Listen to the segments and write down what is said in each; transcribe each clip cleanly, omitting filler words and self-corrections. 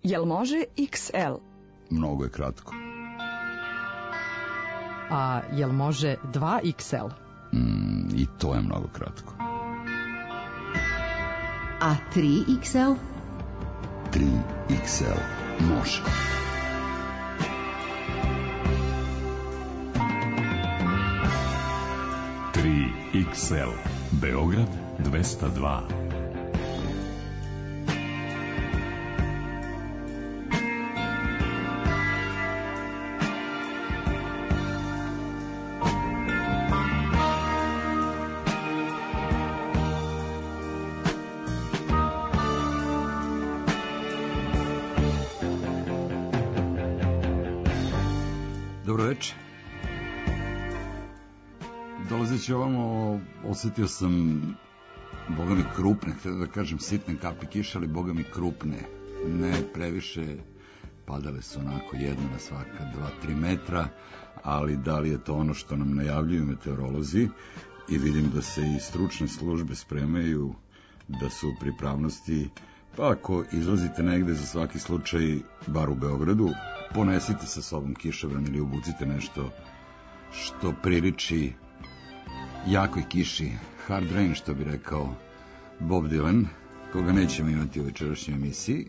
Jel može XL? Mnogo je kratko. A jel može 2XL? I to je mnogo kratko. A 3XL? 3XL može. XL Beograd 202. Dobro večer. Dolazeći ovamo, osjetio sam, boga mi krupne, htio da kažem sitne kapi kiše, ali boga mi krupne, ne previše, padale su onako jedna na svaka 2-3 metra, ali da li je to ono što nam najavljuju meteorolozi, i vidim da se i stručne službe spremaju, da su u pripravnosti, pa ako izlazite negde za svaki slučaj, bar u Beogradu, ponesite sa sobom kišobran ili obucite nešto što priliči jakoj kiši, hard rain, što bi rekao Bob Dylan, koga nećemo imati u večerašnjoj emisiji.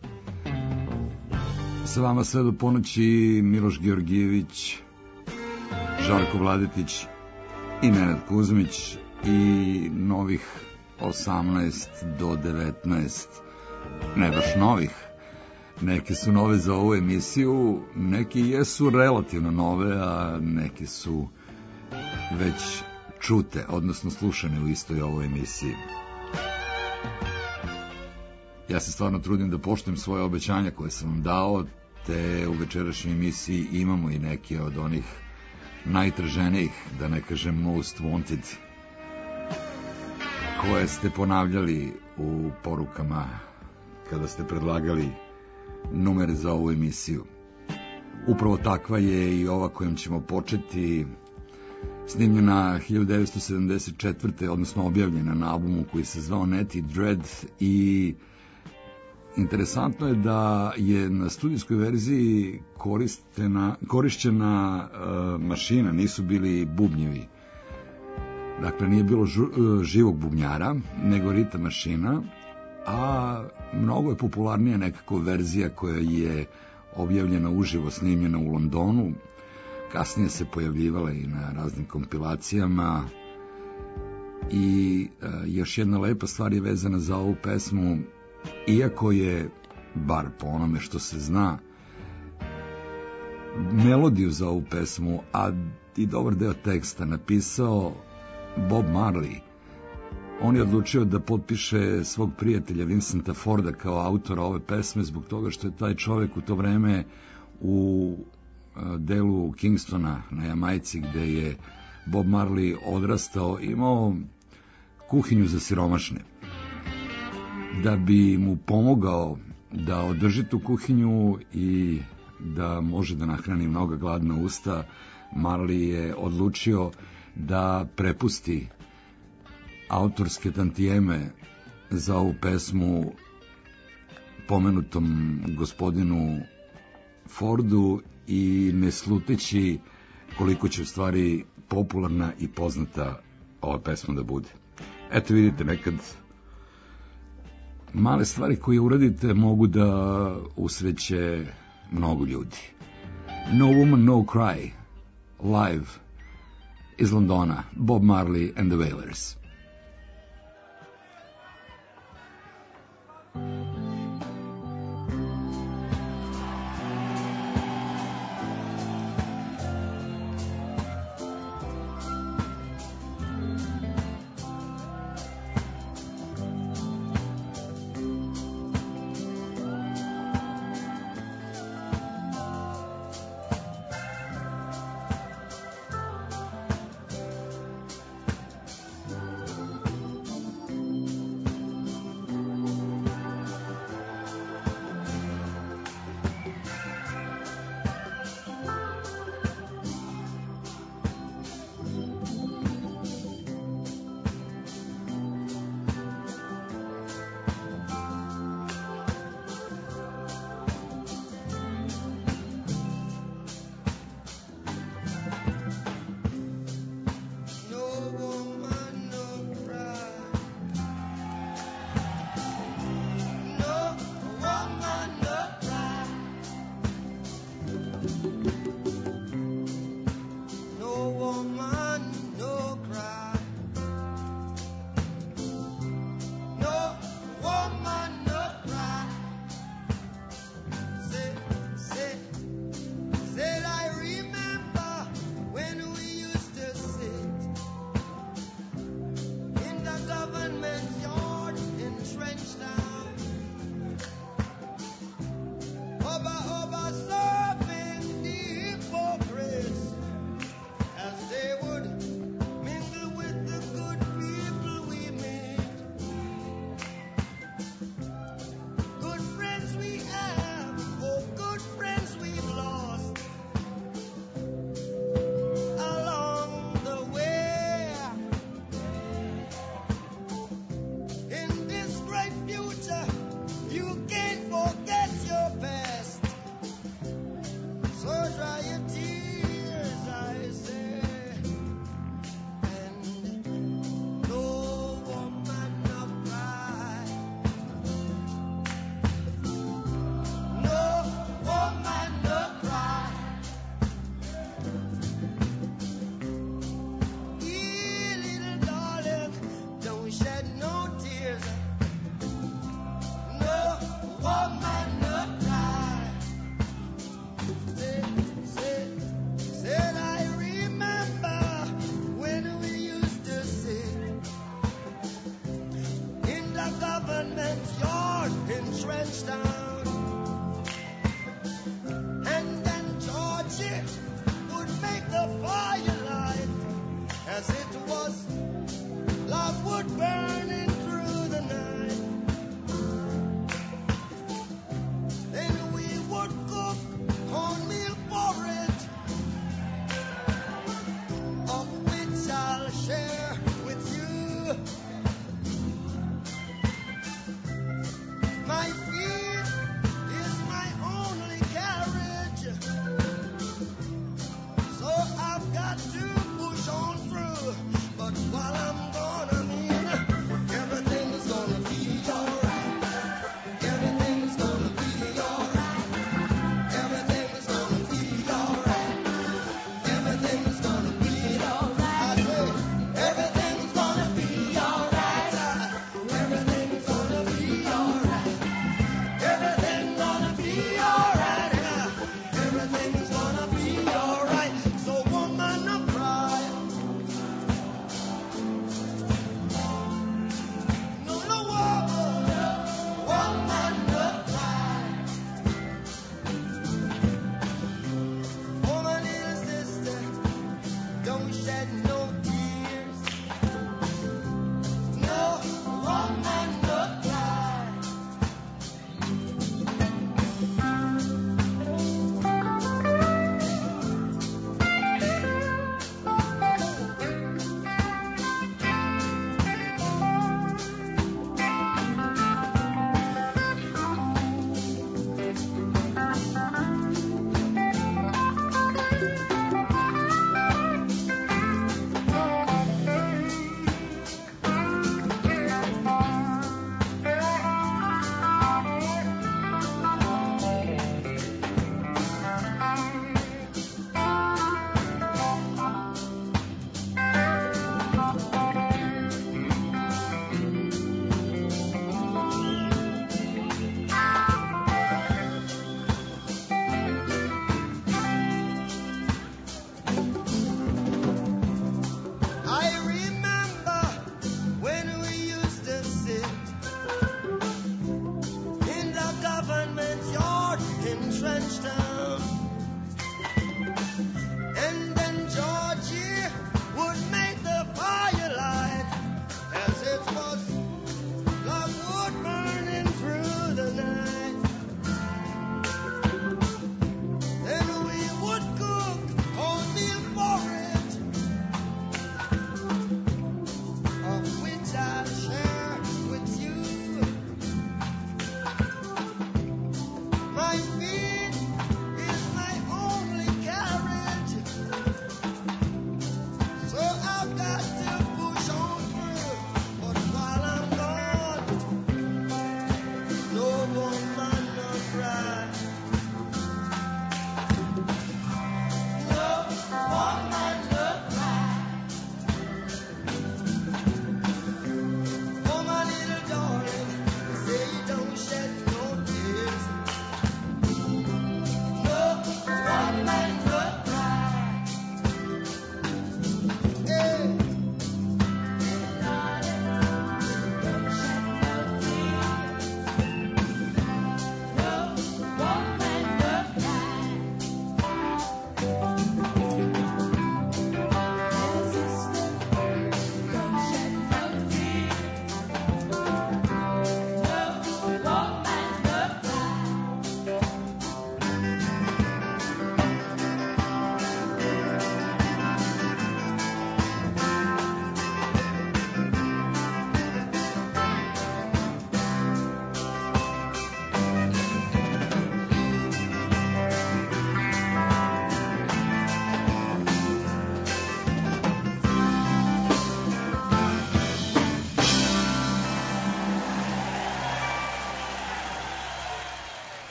Sa vama sve do ponoći Miloš Georgijević, Žarko Vladetić i Nenad Kuzmić, i novih 18 do 19, ne baš novih, neke su nove za ovu emisiju, neki jesu relativno nove, a neki su već čute, odnosno slušane u istoj ovoj emisiji. Ja se stvarno trudim da poštujem svoje obećanja koje sam vam dao, te u večerašnjoj emisiji imamo i neke od onih najtraženijih, da ne kažem most wanted, koje ste ponavljali u porukama kada ste predlagali numere za ovu emisiju. Upravo takva je i ova kojom ćemo početi, snimljena 1974. odnosno objavljena na albumu koji se zvao Netty Dread, i interesantno je da je na studijskoj verziji korišćena mašina, nisu bili bubnjevi. Dakle, nije bilo živog bubnjara, nego ritam mašina, a mnogo je popularnija nekako verzija koja je objavljena uživo, snimljena u Londonu. Kasnije se pojavljivala i na raznim kompilacijama. I još jedna lepa stvar je vezana za ovu pesmu, iako je, bar po onome što se zna, melodiju za ovu pesmu, a i dobar deo teksta napisao Bob Marley. On je odlučio da potpiše svog prijatelja Vincenta Forda kao autora ove pesme, zbog toga što je taj čovek u to vreme u delu Kingstona na Jamajci, gde je Bob Marley odrastao, imao kuhinju za siromašne. Da bi mu pomogao da održi tu kuhinju i da može da nahrani mnoga gladna usta, Marley je odlučio da prepusti autorske tantijeme za ovu pesmu pomenutom gospodinu Fordu, i ne sluteći koliko će u stvari popularna i poznata ova pesma da bude. Eto, vidite, nekad male stvari koje uradite mogu da usreće mnogo ljudi. No Woman, No Cry, live iz Londona, Bob Marley and the Wailers.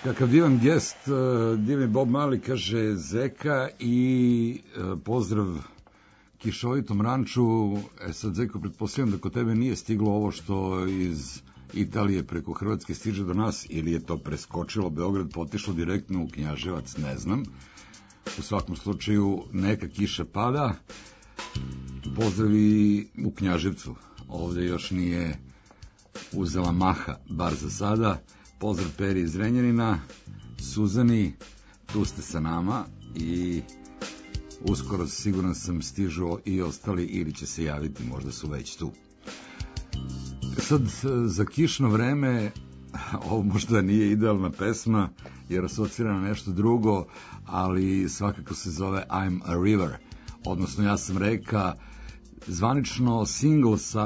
Kakav divan gest, divni Bob Marley, kaže Zeka, i pozdrav kišovitom ranču. Sad, Zeko, pretpostavljam da kod tebe nije stiglo ovo što iz Italije preko Hrvatske stiže do nas, ili je to preskočilo Beograd, potišlo direktno u Knjaževac, ne znam. U svakom slučaju neka kiša pada. Pozdravi u Knjaževcu, ovde još nije uzela maha, bar za sada. Pozdrav Peri iz Renjanina, Suzani, tu ste sa nama i uskoro siguran sam stižu i ostali ili će se javiti, možda su već tu. Sad, za kišno vreme, ovo možda nije idealna pesma jer asocira na nešto drugo, ali svakako se zove I'm a River, odnosno ja sam reka, zvanično single sa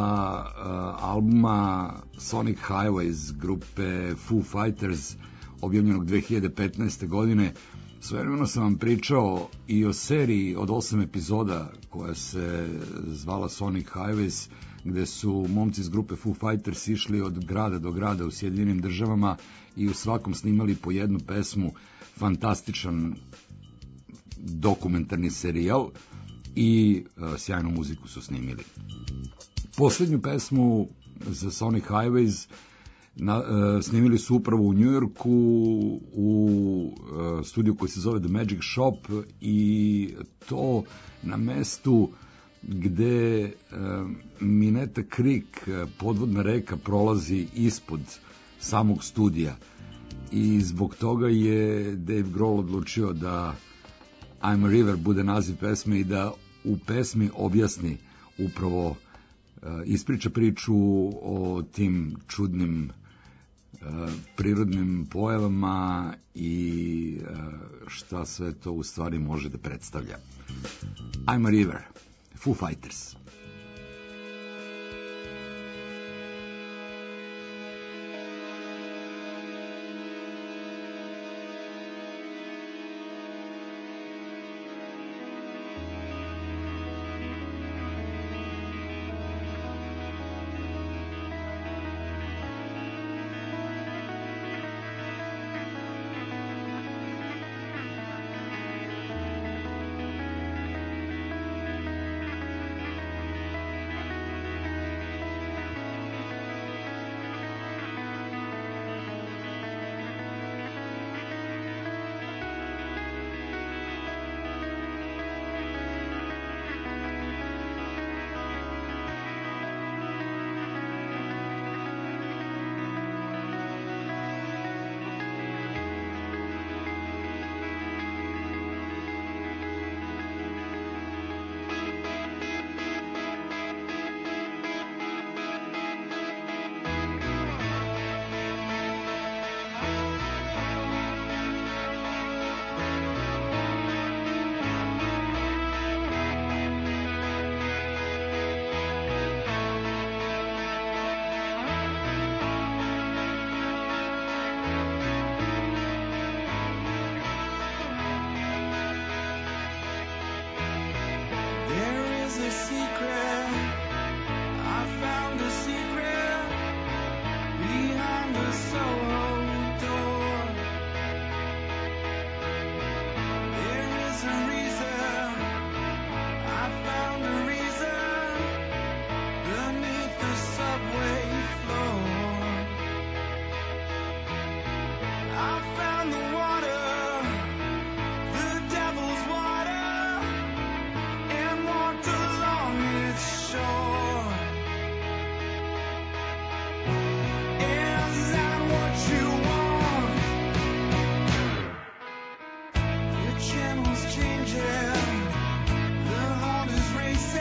albuma Sonic Highways grupe Foo Fighters, objavljenog 2015. godine. Svojevremeno sam vam pričao i o seriji od 8 epizoda koja se zvala Sonic Highways, gde su momci iz grupe Foo Fighters išli od grada do grada u Sjedinjenim Državama i u svakom snimali po jednu pesmu. Fantastičan dokumentarni serijal i sjajnu muziku su snimili. Poslednju pesmu za Sonic Highways snimili su upravo u Njujorku u studiju koji se zove The Magic Shop, i to na mestu gde Mineta Creek, podvodna reka, prolazi ispod samog studija, i zbog toga je Dave Grohl odlučio da I'm a River bude naziv pesme i da u pesmi objasni upravo, ispriča priču o tim čudnim prirodnim pojavama i šta sve to u stvari može da predstavlja. I'm a River, Foo Fighters. Channels changing, the heart is racing.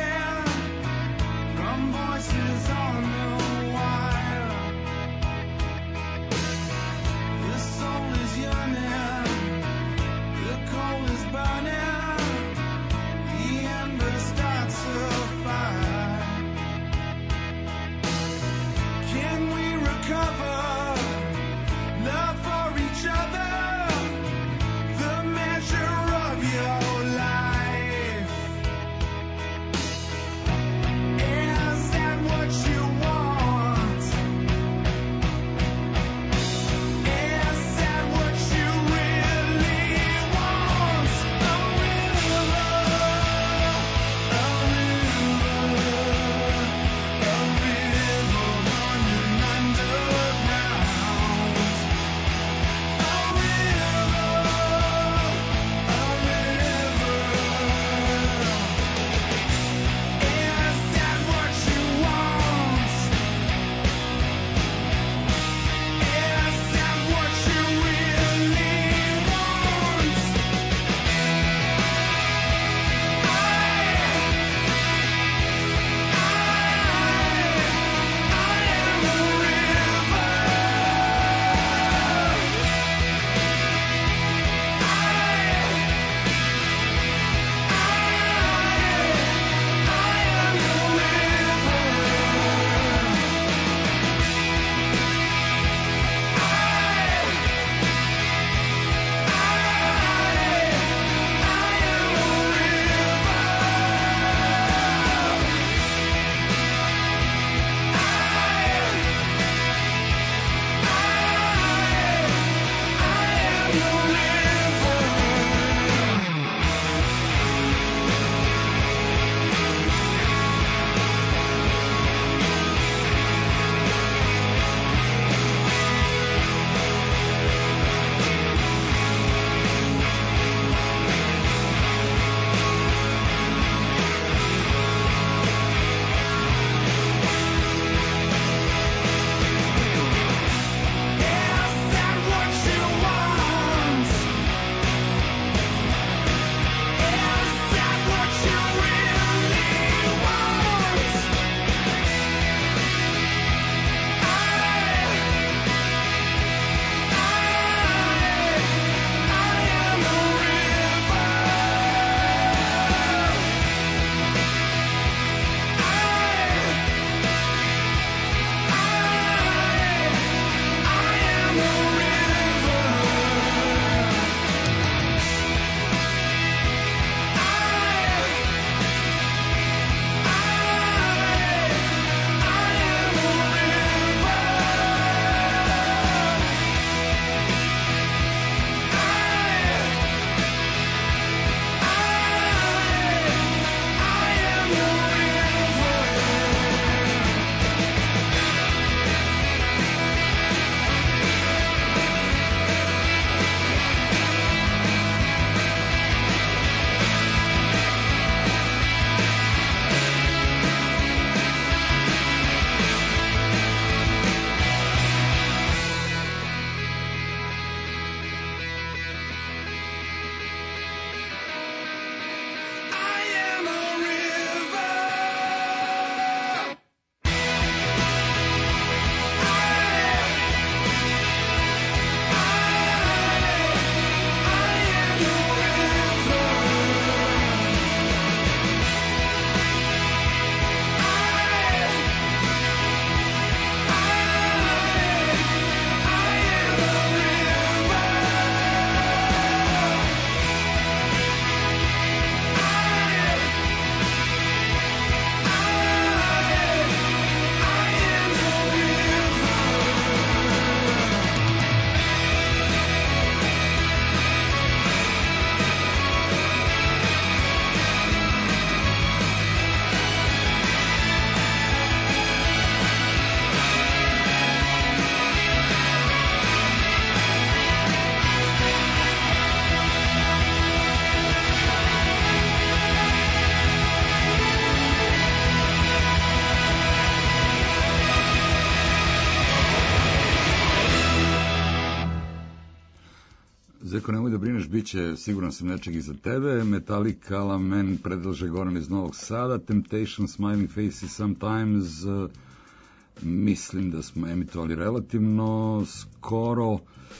rekao, nemoj da brineš, bit će, siguran sam, nečeg i za tebe. Metallica, Lamen, predlaže Goran iz Novog Sada, Temptation, Smiling Faces, Sometimes, mislim da smo emitovali relativno skoro.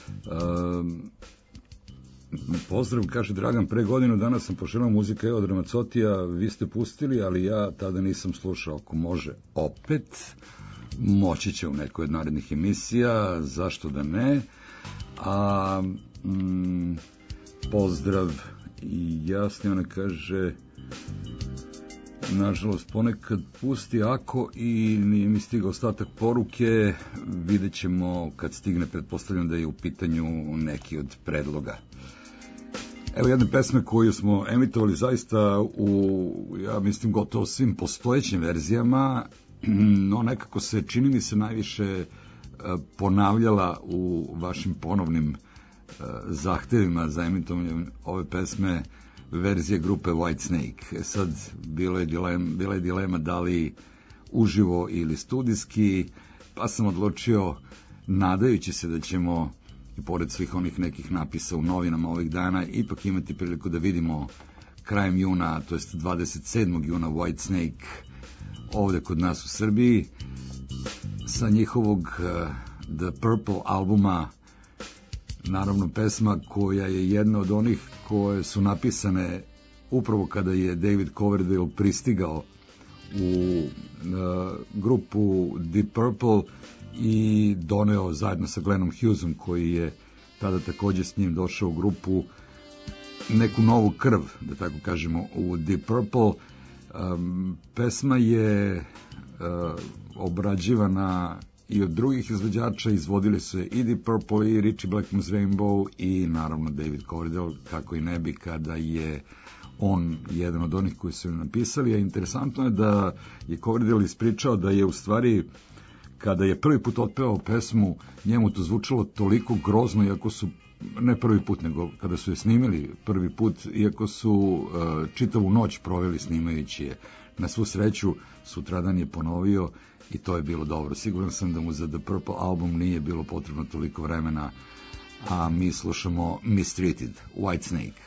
Pozdrav, kaže Dragan, pre godinu dana sam poželao muzika Evo Dramacotija, vi ste pustili, ali ja tada nisam slušao. Ako može opet, moći će u nekoj od narednih emisija, zašto da ne. Pozdrav i jasni, ona kaže, nažalost ponekad pusti ako i nije mi stigao ostatak poruke, vidjet ćemo kad stigne, pretpostavljam da je u pitanju neki od predloga. Evo jedne pesme koju smo emitovali zaista u, ja mislim, gotovo svim postojećim verzijama, no nekako se, čini mi se, najviše ponavljala u vašim ponovnim zahtevima za emitovanje ove pesme, verzije grupe Whitesnake. Sad, bila je dilema da li uživo ili studijski, pa sam odlučio, nadajući se da ćemo, i pored svih onih nekih napisa u novinama ovih dana, ipak imati priliku da vidimo krajem juna, to jest 27. juna, Whitesnake ovde kod nas u Srbiji, sa njihovog The Purple albuma, naravno pesma koja je jedna od onih koje su napisane upravo kada je David Coverdale pristigao u grupu Deep Purple i doneo zajedno sa Glennom Hughesom, koji je tada takođe s njim došao u grupu, neku novu krv, da tako kažemo, u Deep Purple. Pesma je obrađivana i od drugih izvođača, izvodili su je i Deep Purple i Ritchie Blackmore's Rainbow i naravno David Coverdale, kako i ne bi kada je on jedan od onih koji su je napisali. A interesantno je da je Coverdale ispričao da je u stvari, kada je prvi put otpevao pesmu, njemu to zvučalo toliko grozno, iako su, ne prvi put, nego kada su je snimili prvi put, iako su čitavu noć proveli snimajući je. Na svu sreću, sutradan je ponovio i to je bilo dobro. Siguran sam da mu za The Purple album nije bilo potrebno toliko vremena, a mi slušamo Mistreated, Whitesnake.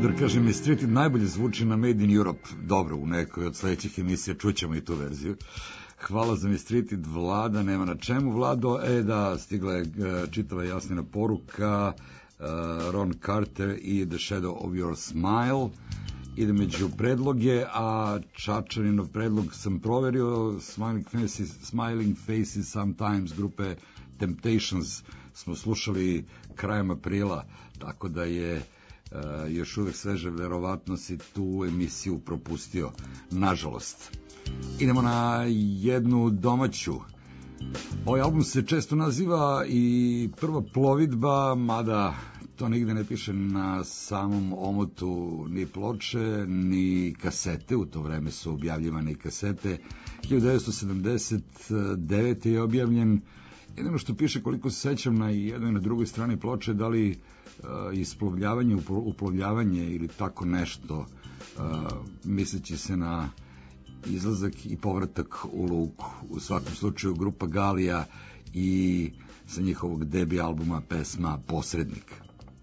Border, kaže Mistreated, najbolje zvuči na Made in Europe. Dobro, u nekoj od sledećih emisija čućemo i tu verziju. Hvala za Mistreated, Vlada, nema na čemu. Vlado, da, stigla je čitava Jasnina poruka, Ron Carter i The Shadow of Your Smile. Ide među predloge, a Čačaninov predlog sam proverio, Smiling Faces Sometimes grupe Temptations smo slušali krajem aprila, tako da je još uvek sveže, verovatno si tu emisiju propustio, nažalost. Idemo na jednu domaću. Ovaj album se često naziva i Prva plovidba, mada to nigde ne piše na samom omotu ni ploče, ni kasete. U to vreme su objavljivane i kasete. 1979. je objavljen. Jedino što piše, koliko se sećam, na jednoj i na drugoj strani ploče, da li isplovljavanje, uplovljavanje ili tako nešto, misleći se na izlazak i povratak u luku. U svakom slučaju grupa Galija i sa njihovog debi albuma pesma Posrednik.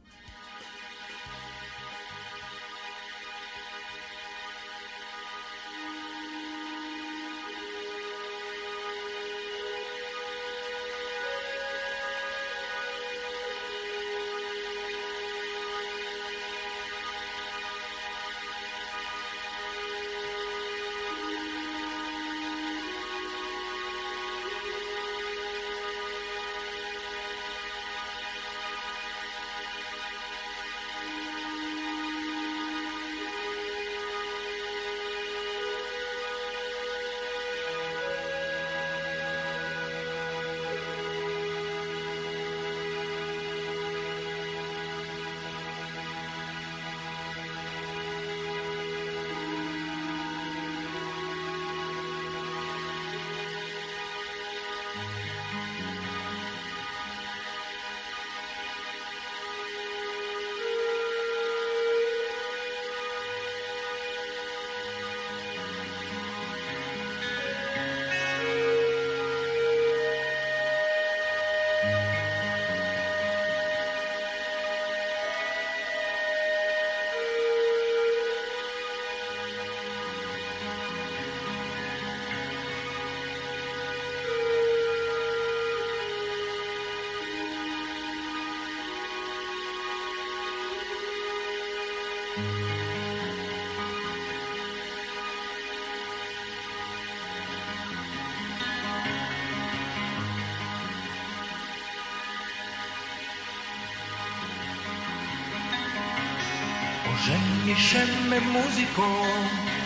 Ženiše me muzikom,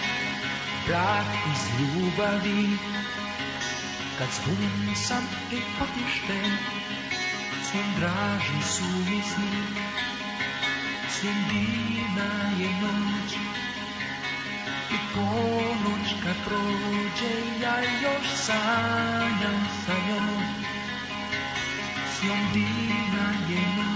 brak iz ljubavi, kad zbunjen sam i potišten, svim draži su mi sni, svim divna je noć, i ponoć kad prođe, ja još sanjam sa njom, svim divna je noć.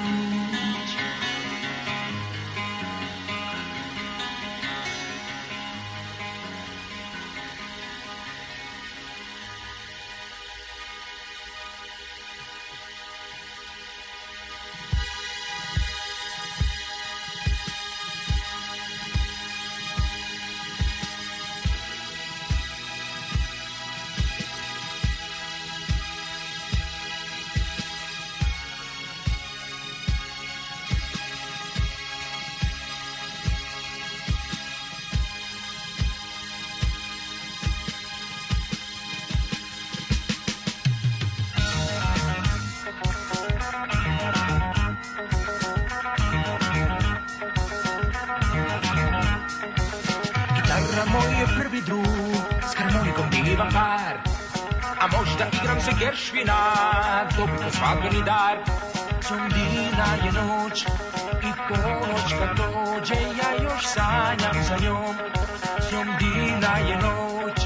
Geršvina, dobiti svadbeni dar. Sondina je noć i ponoć kad dođe, ja još sanjam za njom. Sondina je noć.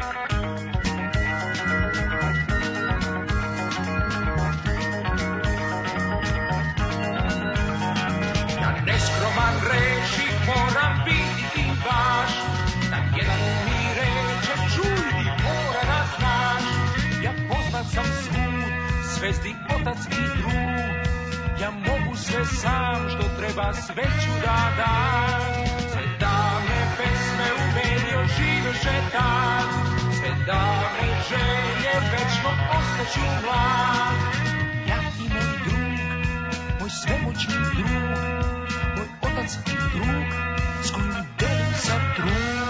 Ja neskroman reših moram biti baš, da jedan mi reče čuj ti mora da znaš. Ja poznat sam svud, zvezdi otac i drug, ja mogu sve sam, što treba sve ću da dam. Sve davne pesme uvedio žive šetan, sve davne želje večno ostaću mlad. Ja i moj drug, moj svemoćni drug, moj otac i drug, s kojim delim sad drug.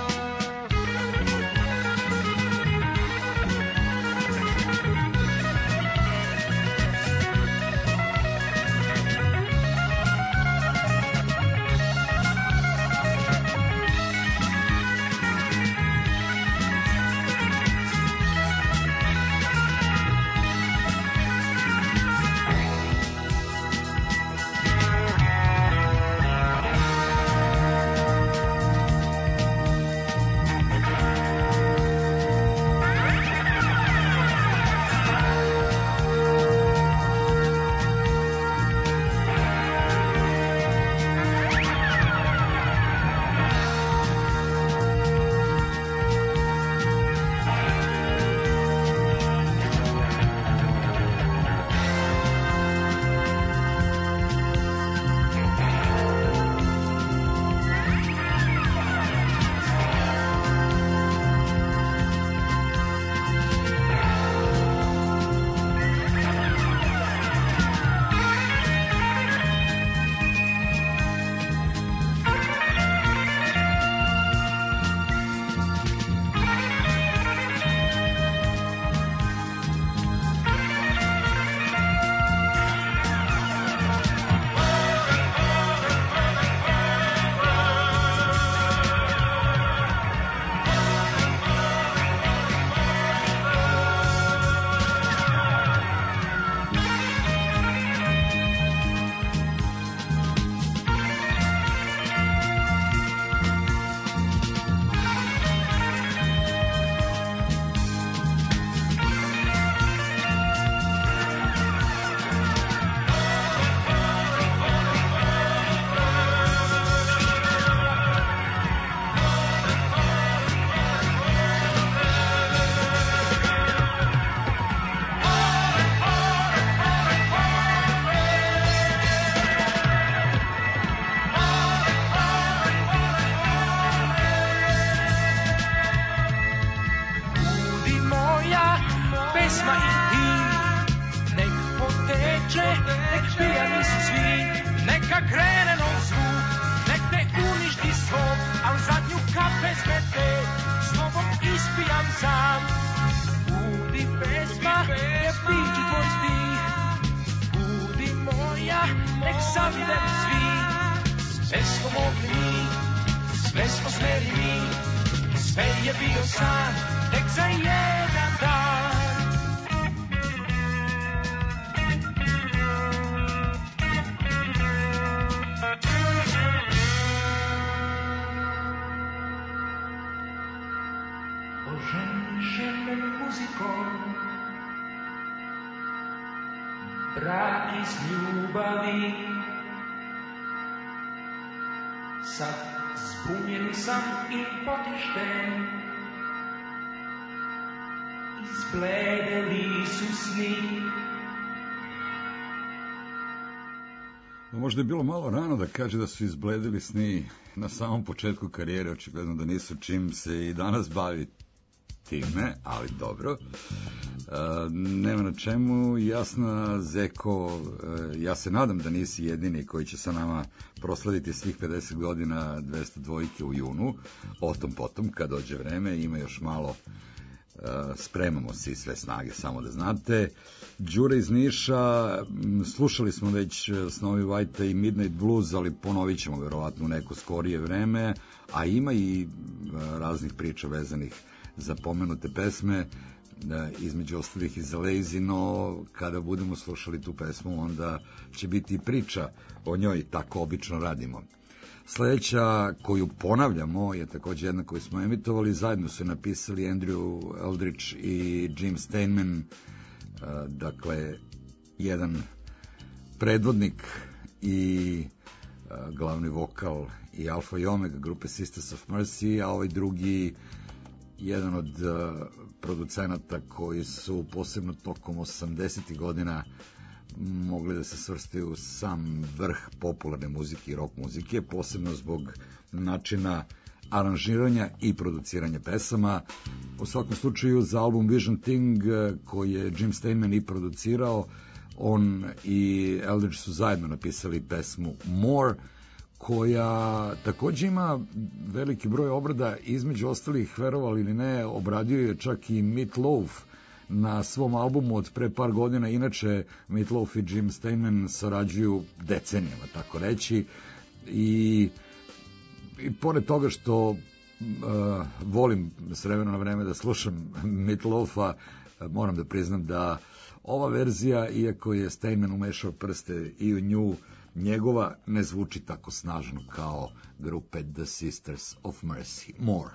Brak iz ljubavi, sad zbunjen sam i potišten, izbledeli su sni. Možda je bilo malo rano da kaže da su izbledeli sni na samom početku karijere, očigledno da nisu, čim se i danas bavi time, ali dobro. Nema na čemu. Jasna, Zeko, ja se nadam da nisi jedini koji će sa nama proslaviti svih 50 godina 202 u junu. O tom potom, kad dođe vreme, ima još malo, spremamo se sve snage, samo da znate. Đure iz Niša, slušali smo već Snowy White i Midnight Blues, ali ponovit ćemo verovatno u neko skorije vreme, a ima i raznih priča vezanih za pomenute pesme, između ostalih i za Lazy, no kada budemo slušali tu pesmu, onda će biti priča o njoj, tako obično radimo. Sledeća koju ponavljamo je takođe jedna koju smo emitovali, zajedno su napisali Andrew Eldridge i Jim Steinman, dakle jedan predvodnik i glavni vokal i Alfa i Omega grupe Sisters of Mercy, a ovaj drugi jedan od producenata koji su posebno tokom 80. godina mogli da se svrstaju u sam vrh popularne muzike i rock muzike, posebno zbog načina aranžiranja i produciranja pesama. U svakom slučaju za album Vision Thing, koji je Jim Steinman i producirao, on i Eldridge su zajedno napisali pesmu More, koja takođe ima veliki broj obrada, između ostalih, verovali ili ne, obradio je čak i Meat Loaf na svom albumu od pre par godina. Inače, Meat Loaf i Jim Steinman sarađuju decenijama, tako reći, i pored toga što volim s vremena na vreme da slušam Meat Loafa, moram da priznam da ova verzija, iako je Steinman umešao prste i u nju, njegova ne zvuči tako snažno kao grupe The Sisters of Mercy. More.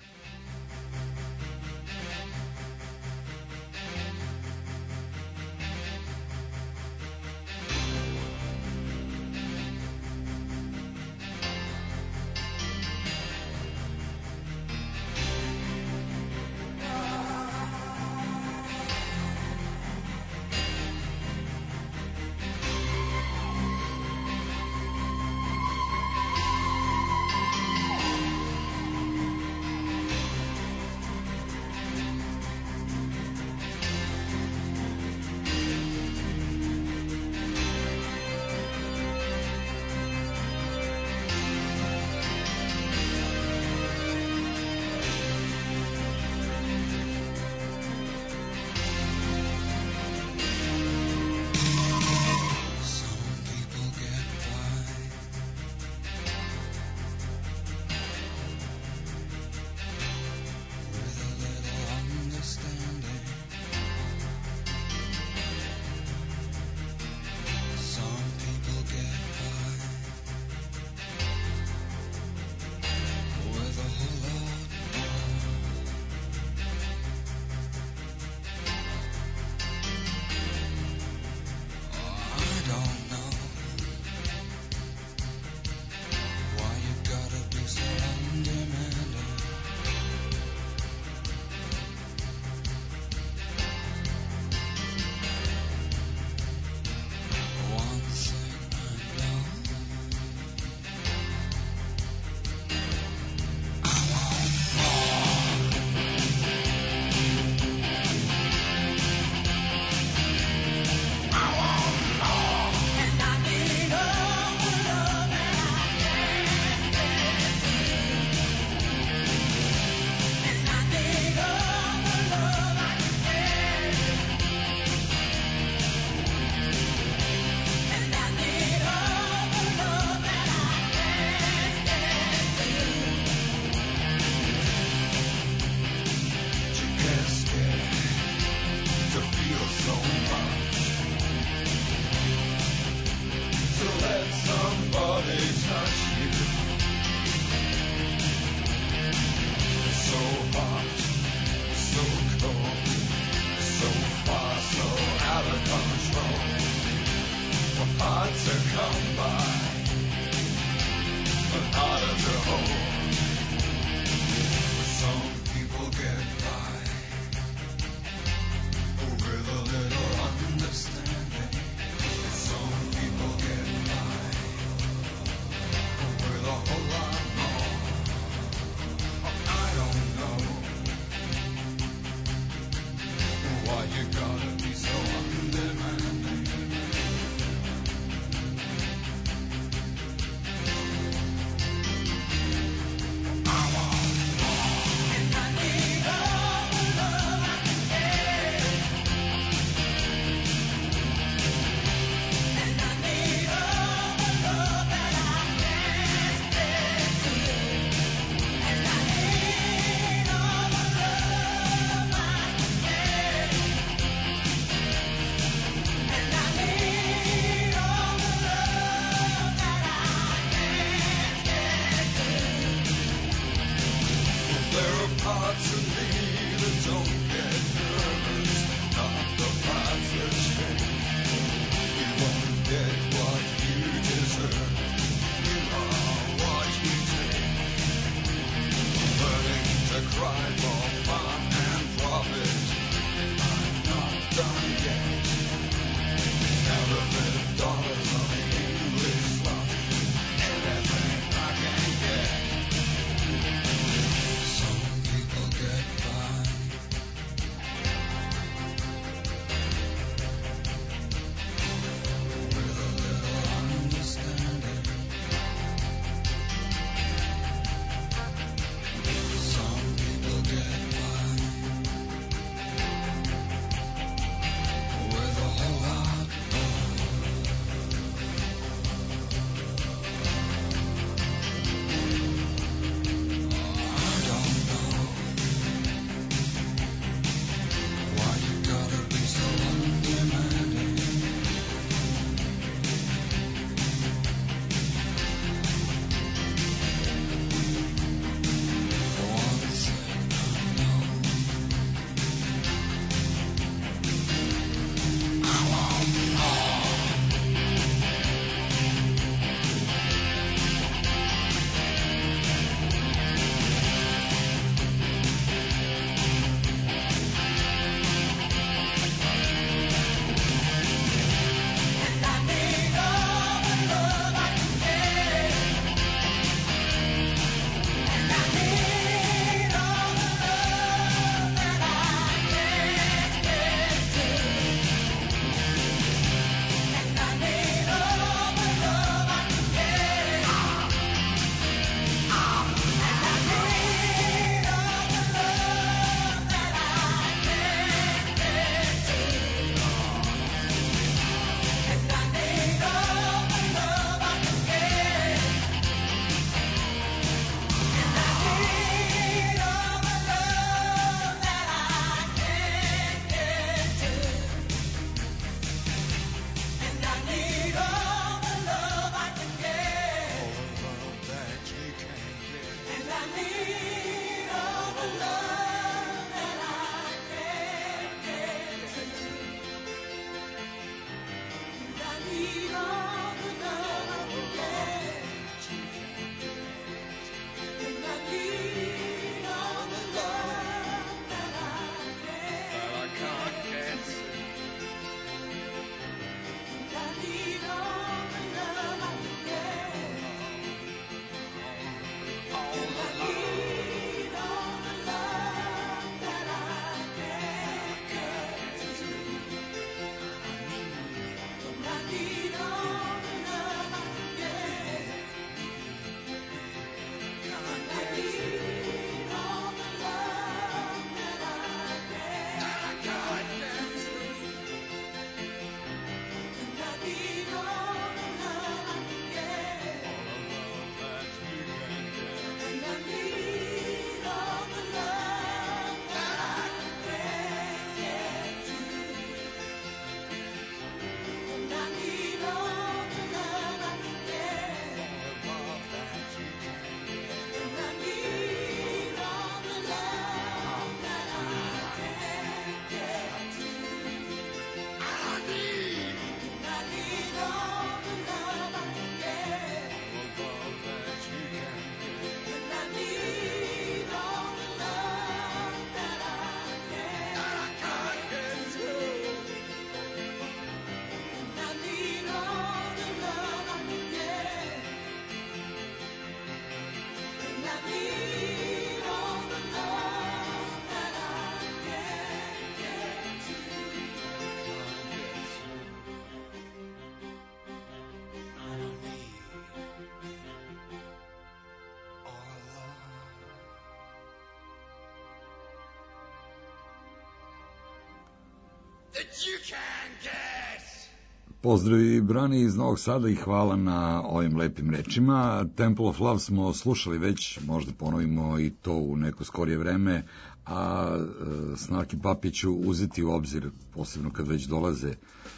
Pozdrav i Brani iz Novog Sada i hvala na ovim lepim rečima. Temple of Love smo slušali već, možda ponovimo i to u neko skorije vreme, a Snarky Puppy ću uzeti u obzir, posebno kad već dolaze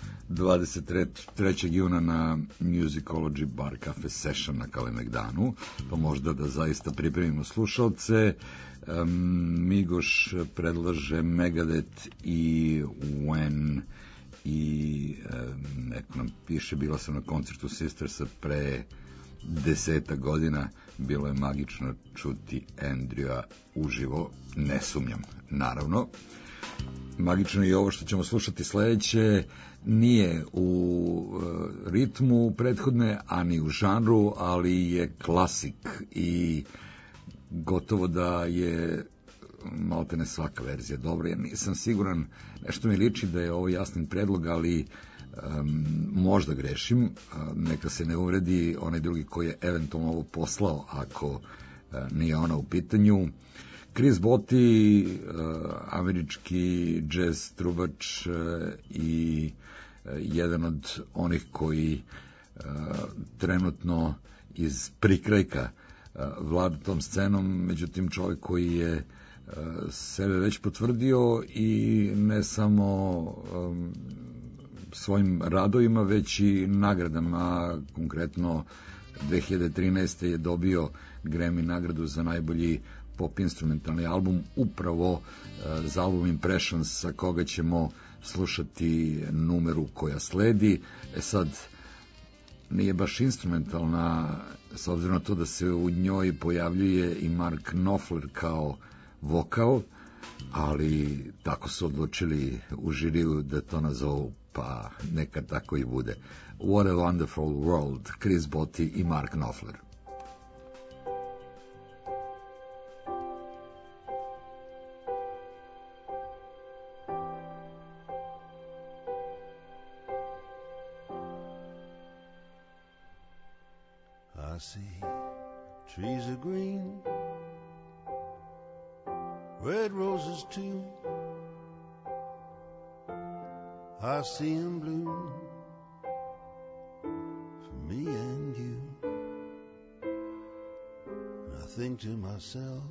23. juna na Musicology Bar Cafe Session na Kalemegdanu, pa možda da zaista pripremimo slušalce. Migoš predlaže Megadeth i When, i neko nam piše, bila sam na koncertu Sistersa pre 10 godina, bilo je magično čuti Andrewa uživo, ne sumnjam, naravno. Magično je i ovo što ćemo slušati sledeće, nije u ritmu prethodne, a ni u žanru, ali je klasik i gotovo da je maltene svaka verzija dobra. Ja nisam siguran, nešto mi liči da je ovo Jasnin predlog, ali možda grešim, neka se ne uvredi onaj drugi koji je eventualno ovo poslao, ako nije ona u pitanju. Chris Botti, američki jazz trubač i jedan od onih koji trenutno iz prikrajka vlada tom scenom, međutim čovjek koji je sebe već potvrdio i ne samo svojim radovima, već i nagradama. Konkretno 2013. je dobio Grammy nagradu za najbolji pop instrumentalni album, upravo za album Impressions, sa koga ćemo slušati numeru koja sledi. Sad, nije baš instrumentalna, s obzirom na to da se u njoj pojavljuje i Mark Knopfler kao vokal, ali tako su odlučili u žiriju da to nazovu, pa neka tako i bude. What a Wonderful World, Chris Botti i Mark Knopfler. I see trees are green, red roses too. I see them bloom for me and you. And I think to myself,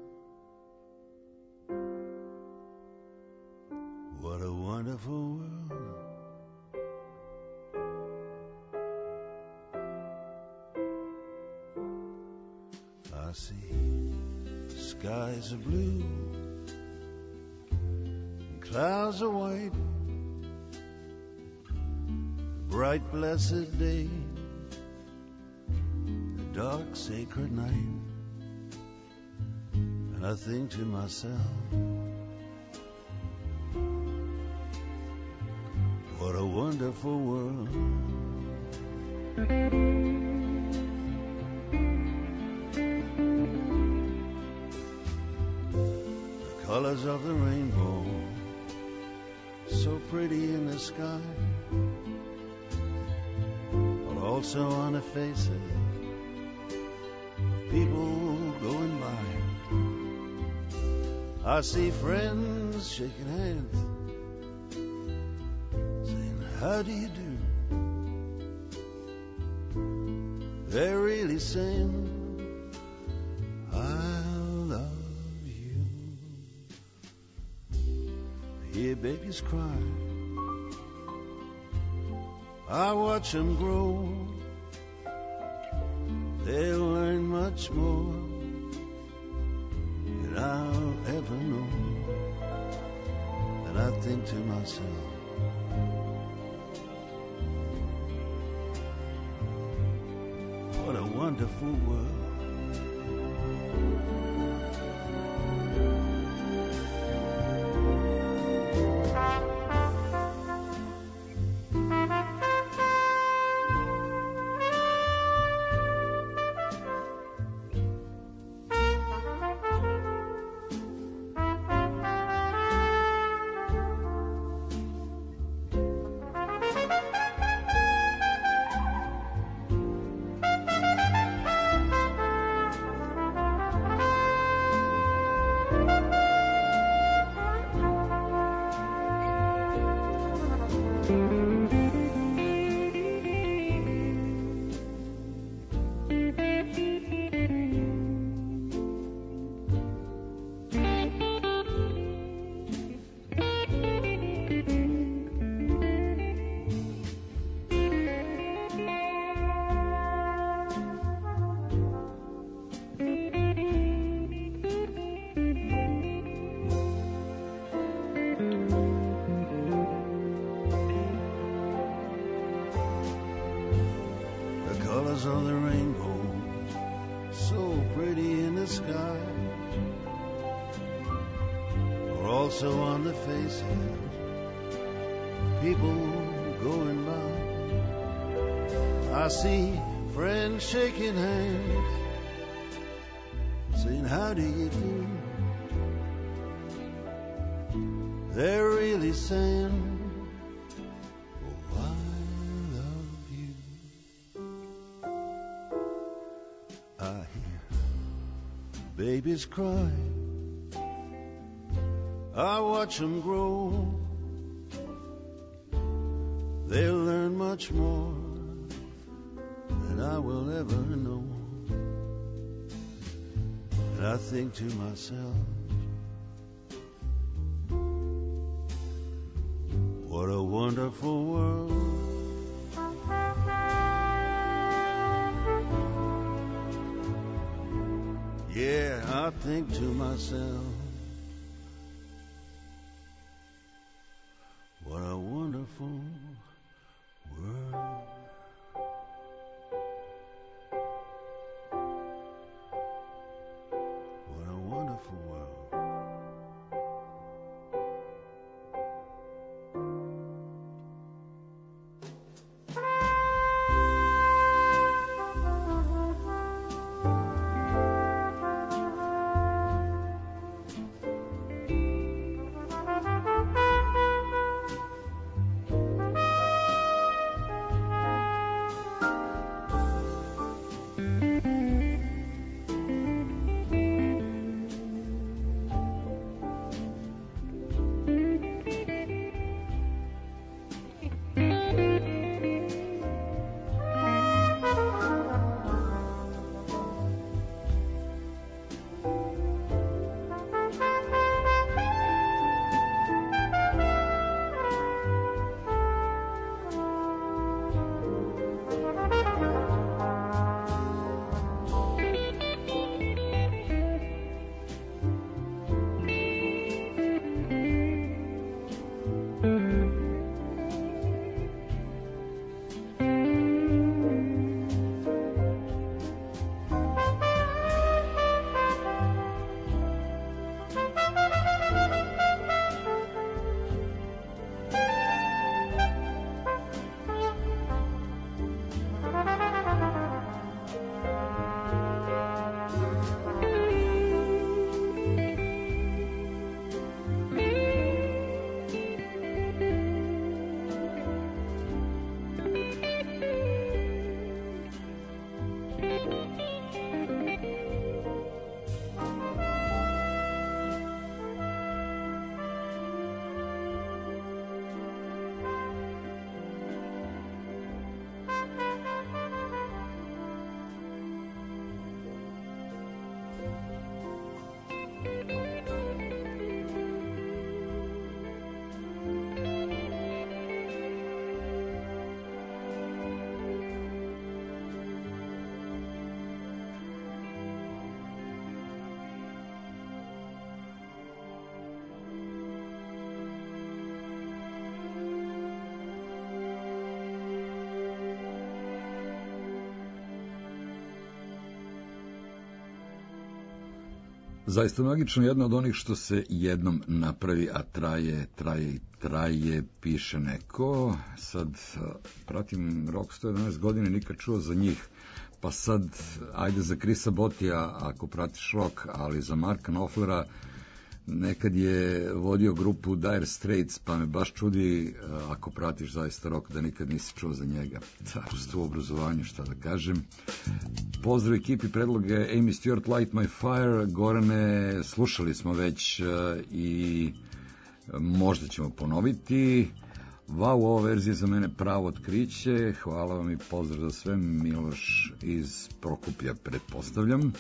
what a wonderful world. I see skies are blue and clouds are white, a bright blessed day, a dark sacred night. And I think to myself, what a wonderful world. Colors of the rainbow, so pretty in the sky, but also on the faces of people going by. I see friends shaking hands, saying, how do you do? They're really saying, hear babies cry, I watch them grow. They'll learn much more than I'll ever know. And I think to myself, what a wonderful world. Of the rainbow, so pretty in the sky, are also on the faces of people going by. I see friends shaking hands, saying, how do you do? They're really saying, oh, I love you. I hear babies cry, I watch them grow. They'll learn much more than I will ever know. And I think to myself, what a wonderful world. Yeah, I think to myself, what a wonderful world. What a wonderful world. Zaista magično, jedna od onih što se jednom napravi, a traje, piše neko. Sad pratim rock 111 godine, nikad čuo za njih, pa sad, ajde za Chrisa Bottija ako pratiš rock, ali za Marka Knopflera nekad je vodio grupu Dire Straits, pa me baš čudi, ako pratiš zaista rock, da nikad nisi čuo za njega. Tako u obrazovanju, šta da kažem. Pozdrav ekipi, predloge Amy Stewart, Light My Fire. Gorane, slušali smo već i možda ćemo ponoviti. Wow, ova verzija za mene pravo otkriće. Hvala vam i pozdrav za sve. Miloš iz Prokuplja, pretpostavljam.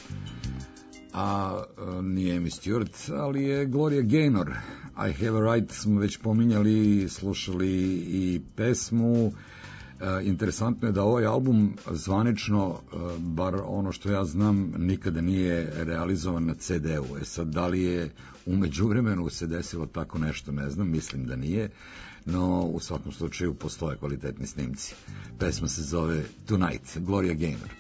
A nije Amy Stewart, ali je Gloria Gaynor. I Have a Right smo već pominjali, slušali i pesmu. Interesantno je da ovaj album zvanično, bar ono što ja znam, nikada nije realizovan na CD-u. Sad, da li je u međuvremenu se desilo tako nešto, ne znam, mislim da nije, no u svakom slučaju postoje kvalitetni snimci. Pesma se zove Tonight, Gloria Gaynor.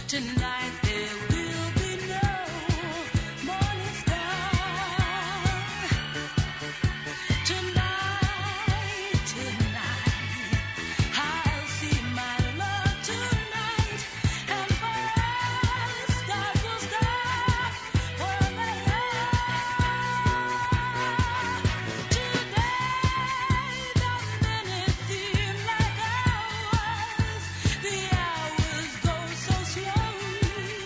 Tonight there will be no morning star. Tonight, I'll see my love tonight, and first stars will start where they are. Today the minutes seem like hours, the hours go so slowly.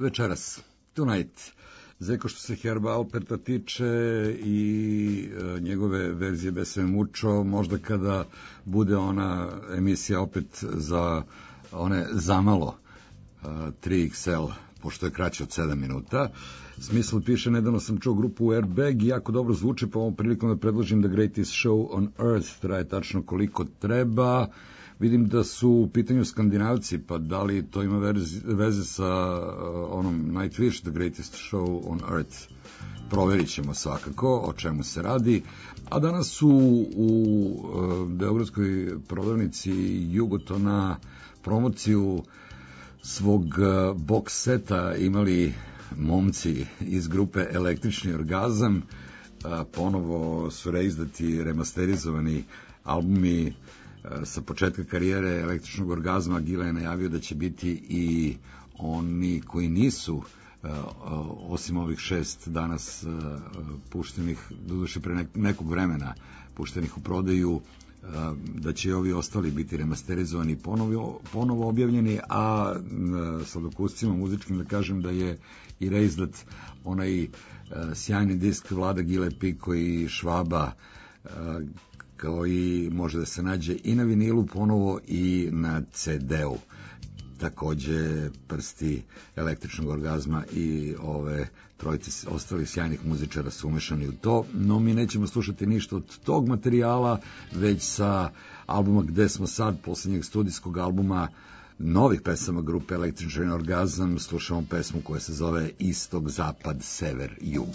večeras, tonight. Zeko što se Herba Alperta tiče i njegove verzije Besame Mucho, možda kada bude ona emisija opet za one zamalo 3XL, pošto je kraće od 7 minuta. Smisl piše, nedavno sam čuo grupu Airbag i jako dobro zvuči, pa ovom prilikom da predložim The Greatest Show on Earth, traje tačno koliko treba. Vidim da su u pitanju Skandinavci, pa da li to ima veze sa onom Nightwish, The Greatest Show on Earth. Proverit ćemo svakako o čemu se radi. A danas su u beogradskoj prodavnici Jugotona promociju svog box seta imali momci iz grupe Električni orgazam. Ponovo su reizdati remasterizovani albumi sa početka karijere Električnog orgazma. Gila je najavio da će biti i oni koji nisu, osim ovih 6 danas puštenih, doduše pre nekog vremena puštenih u prodaju, da će i ovi ostali biti remasterizovani, ponovo objavljeni, a sa dokuscima muzičkim da kažem da je i reizdat onaj sjajni disk Vlada Gile Piko i Švaba, koji može da se nađe i na vinilu ponovo i na CD-u. Takođe prsti Električnog orgazma i ove trojice ostalih sjajnih muzičara su umešani u to, no mi nećemo slušati ništa od tog materijala, već sa albuma Gde smo sad, poslednjeg studijskog albuma novih pesama grupe Električni orgazam, slušamo pesmu koja se zove Istok, Zapad, Sever, Jug.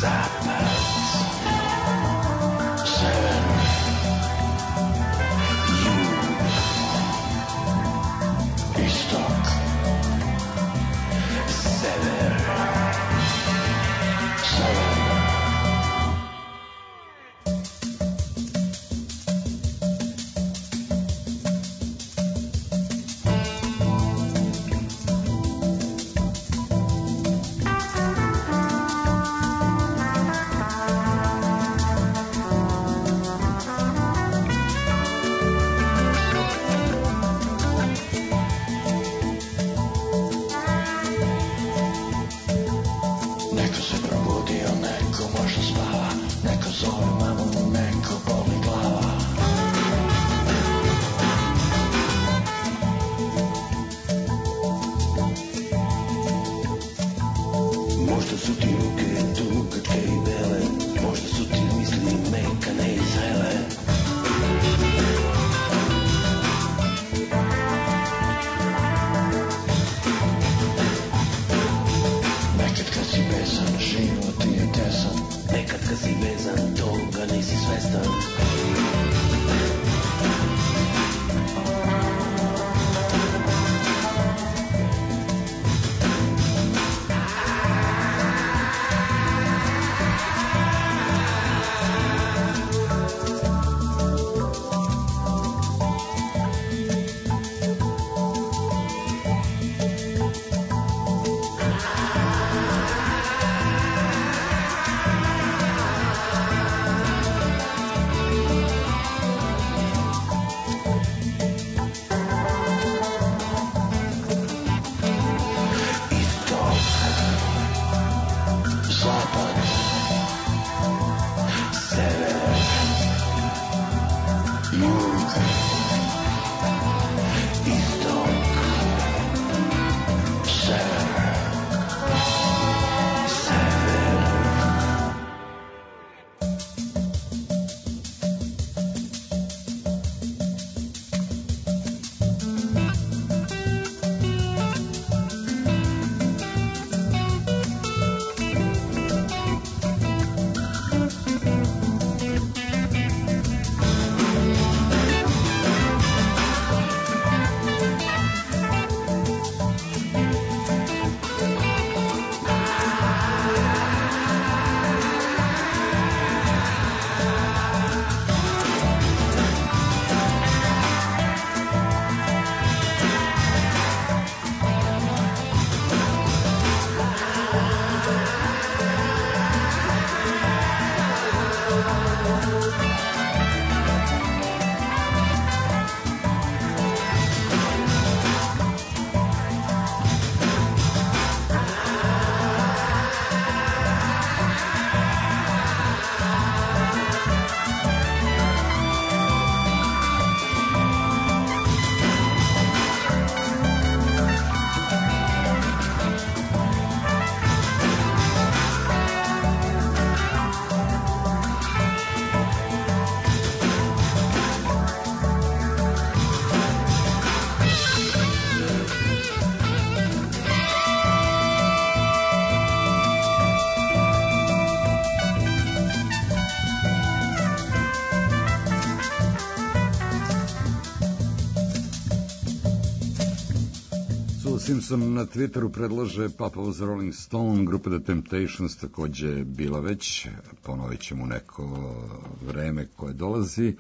Simpson na Twitteru predlaže Papa was a Rolling Stone, grupa The Temptations takođe bila već, ponovit ćemo neko vreme koje dolazi.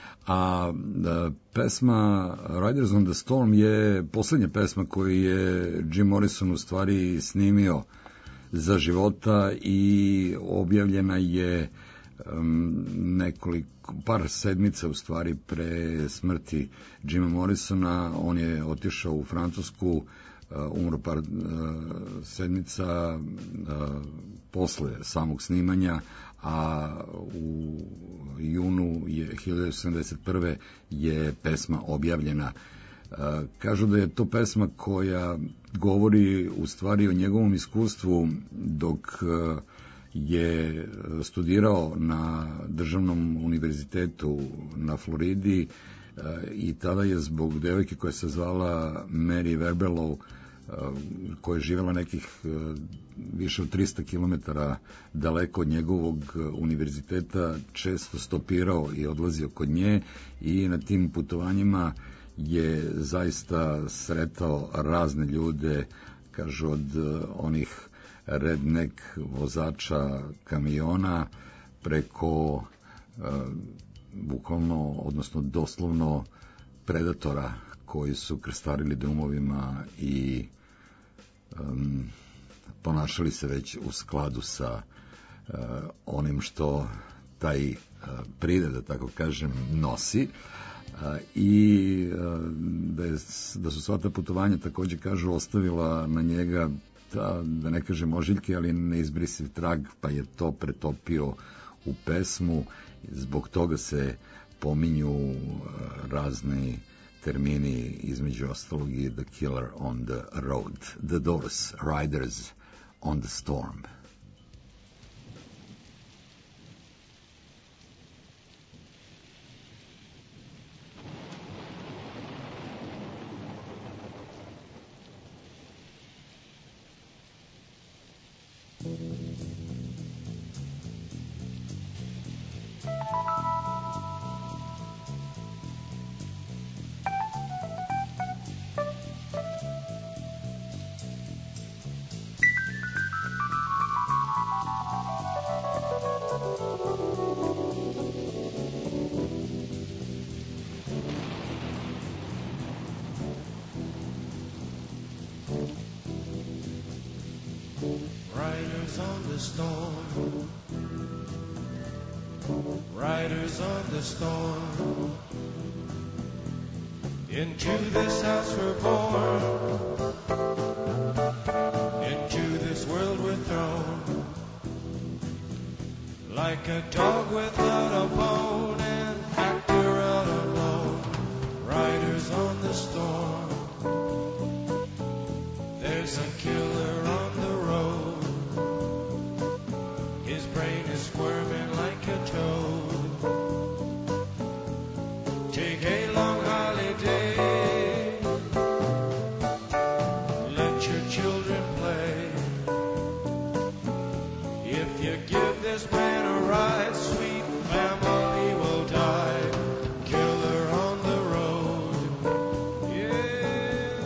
A pesma Riders on the Storm je poslednja pesma koju je Jim Morrison u stvari snimio za života i objavljena je par sedmica u stvari pre smrti Jima Morrisona. On je otišao u Francusku, umro par sedmica posle samog snimanja, a u junu 1971. je pesma objavljena. Kažu da je to pesma koja govori u stvari o njegovom iskustvu dok je studirao na državnom univerzitetu na Floridi i tada je zbog devojke koja se zvala Mary Werbelow koja je živjela nekih više od 300 km daleko od njegovog univerziteta, često stopirao i odlazio kod nje i na tim putovanjima je zaista sretao razne ljude, kažu od onih redneck vozača kamiona preko bukvalno, odnosno doslovno predatora koji su krstarili drumovima i ponašali se već u skladu sa onim što taj prired, da tako kažem, nosi. I da su sva ta putovanja, takođe kažu, ostavila na njega, da ne kažem ožiljke, ali neizbrisiv trag, pa je to pretopio u pesmu. Zbog toga se pominju razni termini, između ostalog i The Killer on the Road, The Doors, Riders on the Storm. Riders on the storm, riders on the storm. Into this house we're born, into this world we're thrown, like a dog without a bone, an actor out alone. Riders on the storm, there's a killer on the road. His brain is squirming like a toad. Take a long holiday, let your children play. If you give this man a ride, sweet family will die. Killer on the road, yeah.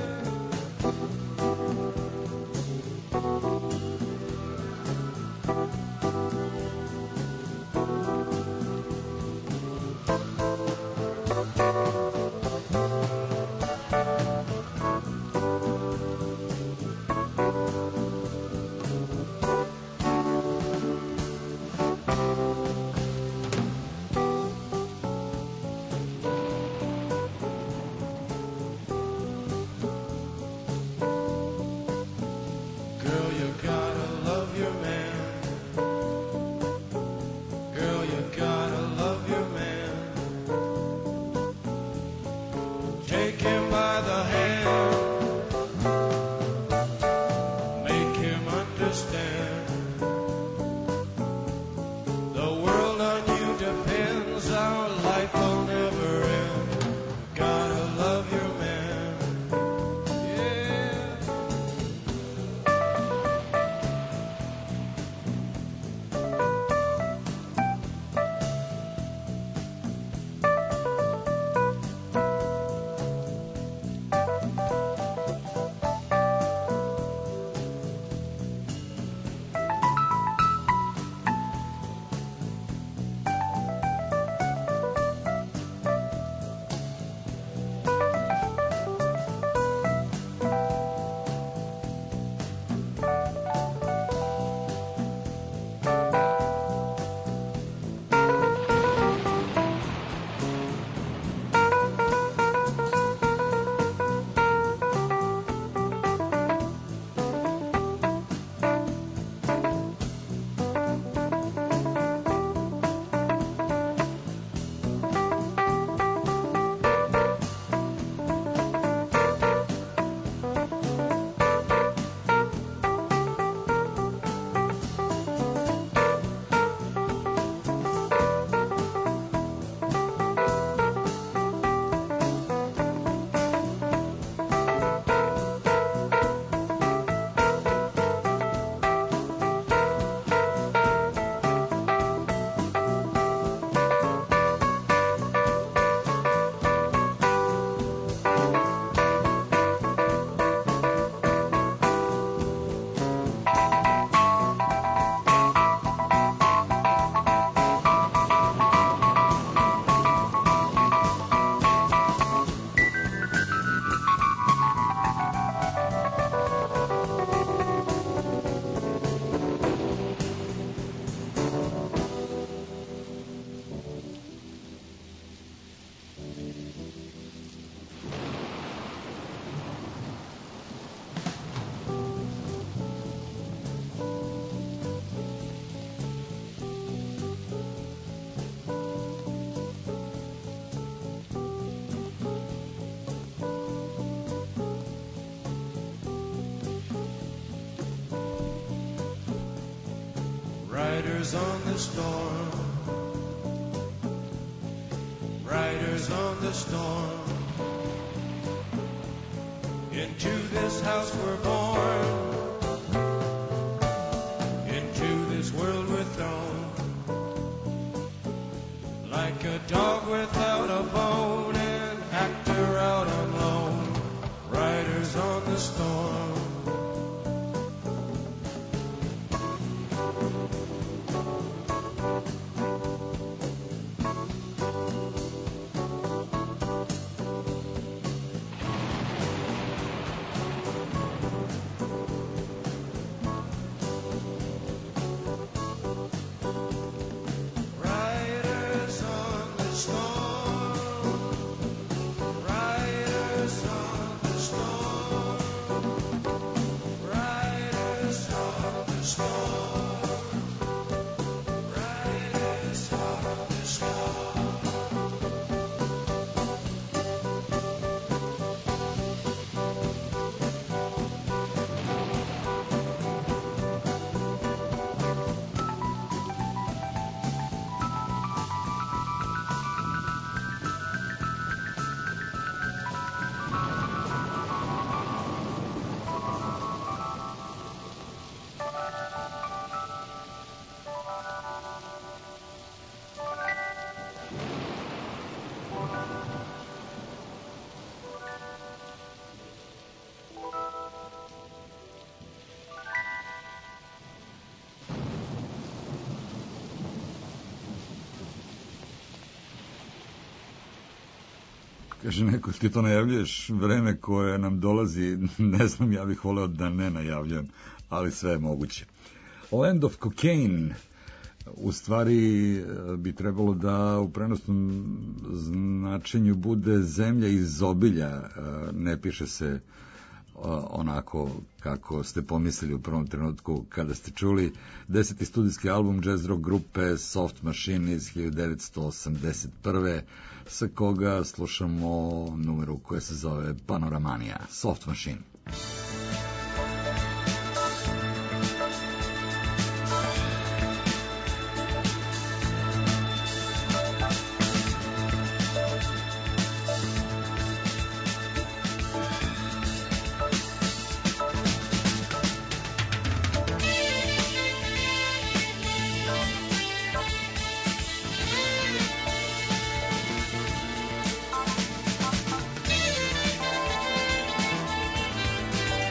Riders on the storm. Riders on the storm. Into this house we're born. Into this world we're thrown. Like a dog without a bone, an actor out on loan. Riders on the storm. Riders on the storm. Riders on the storm. Riders on the storm. Riders on the storm. Kaže neko, ti to najavljuješ vreme koje nam dolazi, ne znam, ja bih voleo da ne najavljujem, ali sve je moguće. Land of Cocaine, u stvari bi trebalo da u prenosnom značenju bude zemlja izobilja, ne piše se onako kako ste pomislili u prvom trenutku kada ste čuli 10. studijski album jazz rock grupe Soft Machine iz 1981. sa koga slušamo numeru koja se zove Panoramanija. Soft Machine. Riders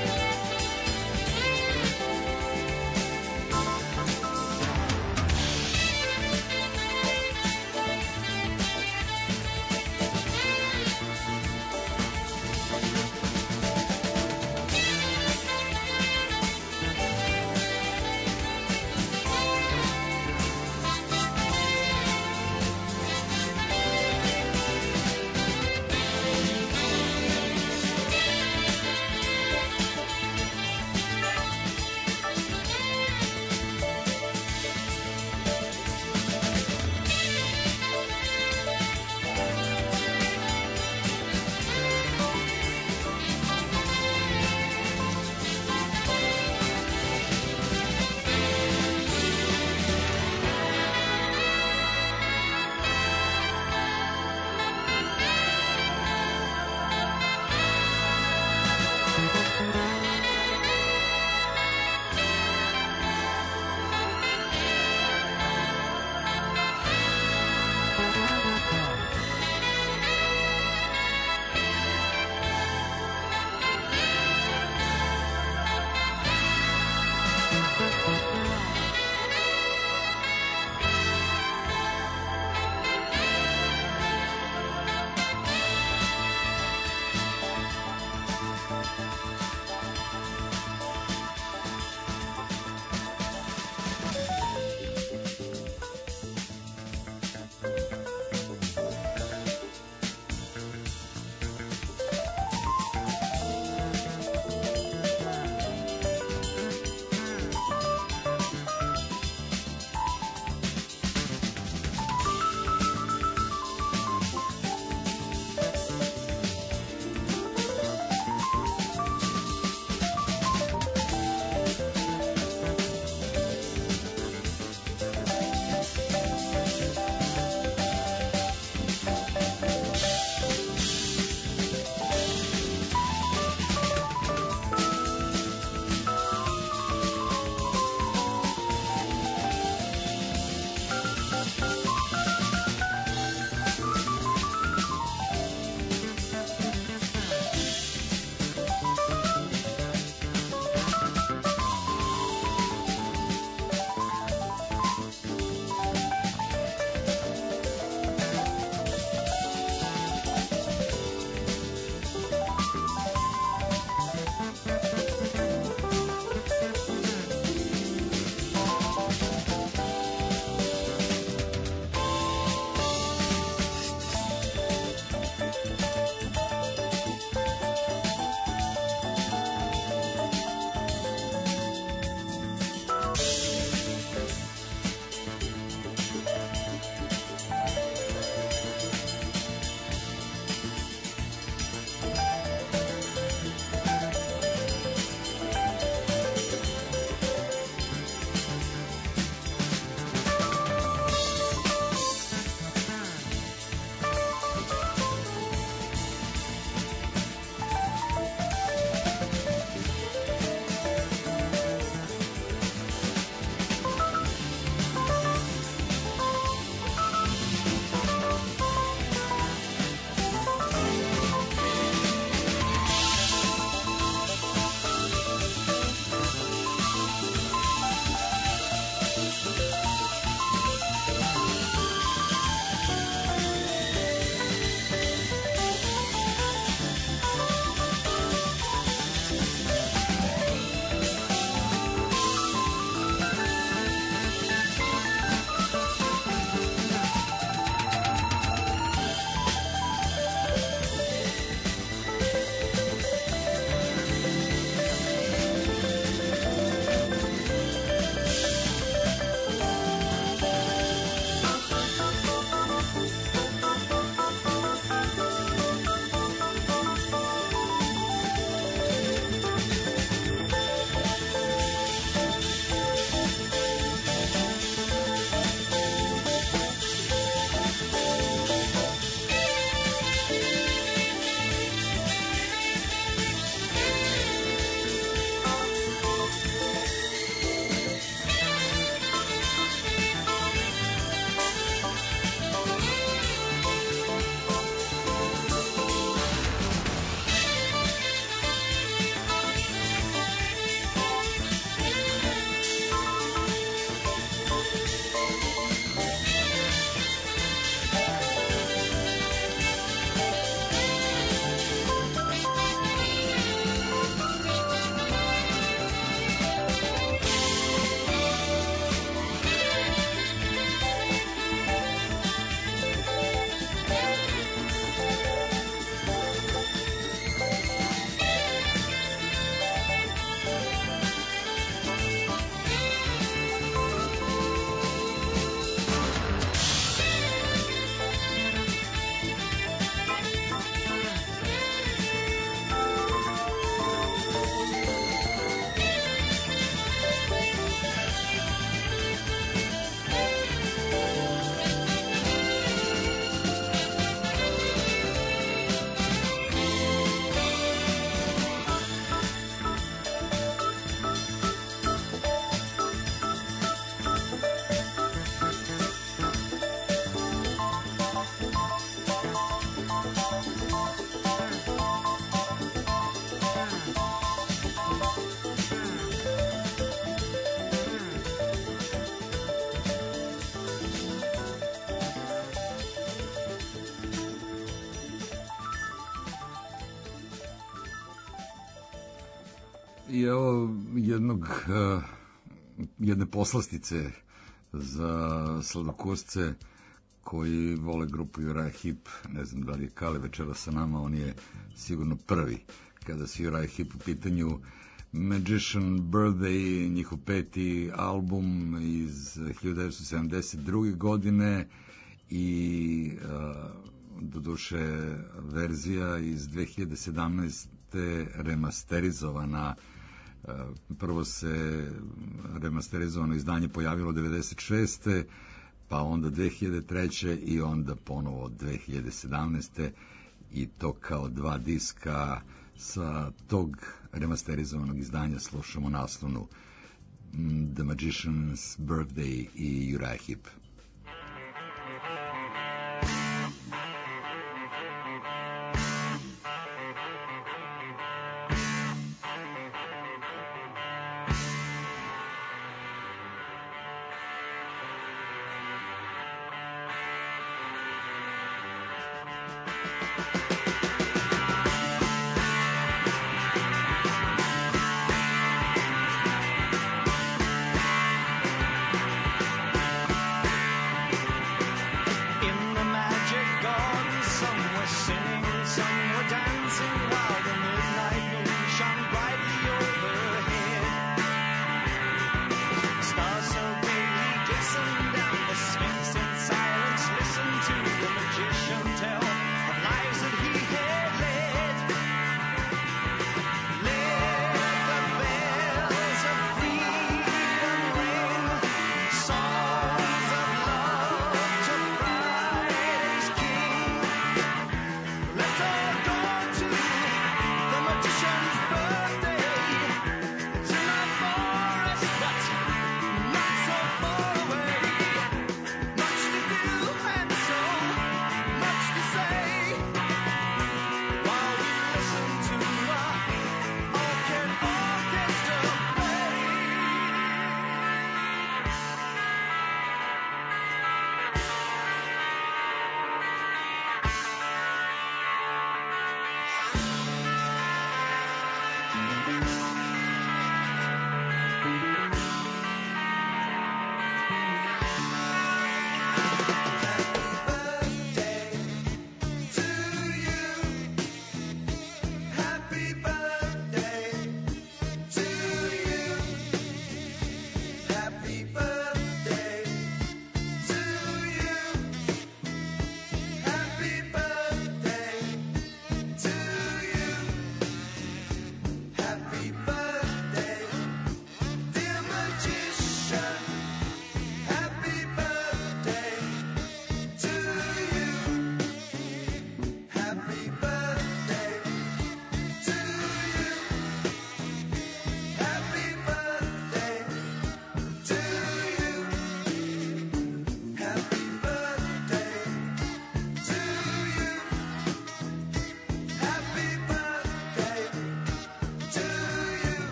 I evo jedne poslastice za sladokosce koji vole grupu Uriah Heep. Ne znam da li je Kale večera sa nama, on je sigurno prvi kada se Uriah Heep u pitanju. Magician Birthday, njihov 5. album iz 1972. godine i doduše verzija iz 2017. remasterizovana. Prvo se remasterizovano izdanje pojavilo 96. pa onda 2003. i onda ponovo 2017. i to kao dva diska. Sa tog remasterizovanog izdanja slušamo naslovnu The Magician's Birthday i Uriah Heep. Not so far away, not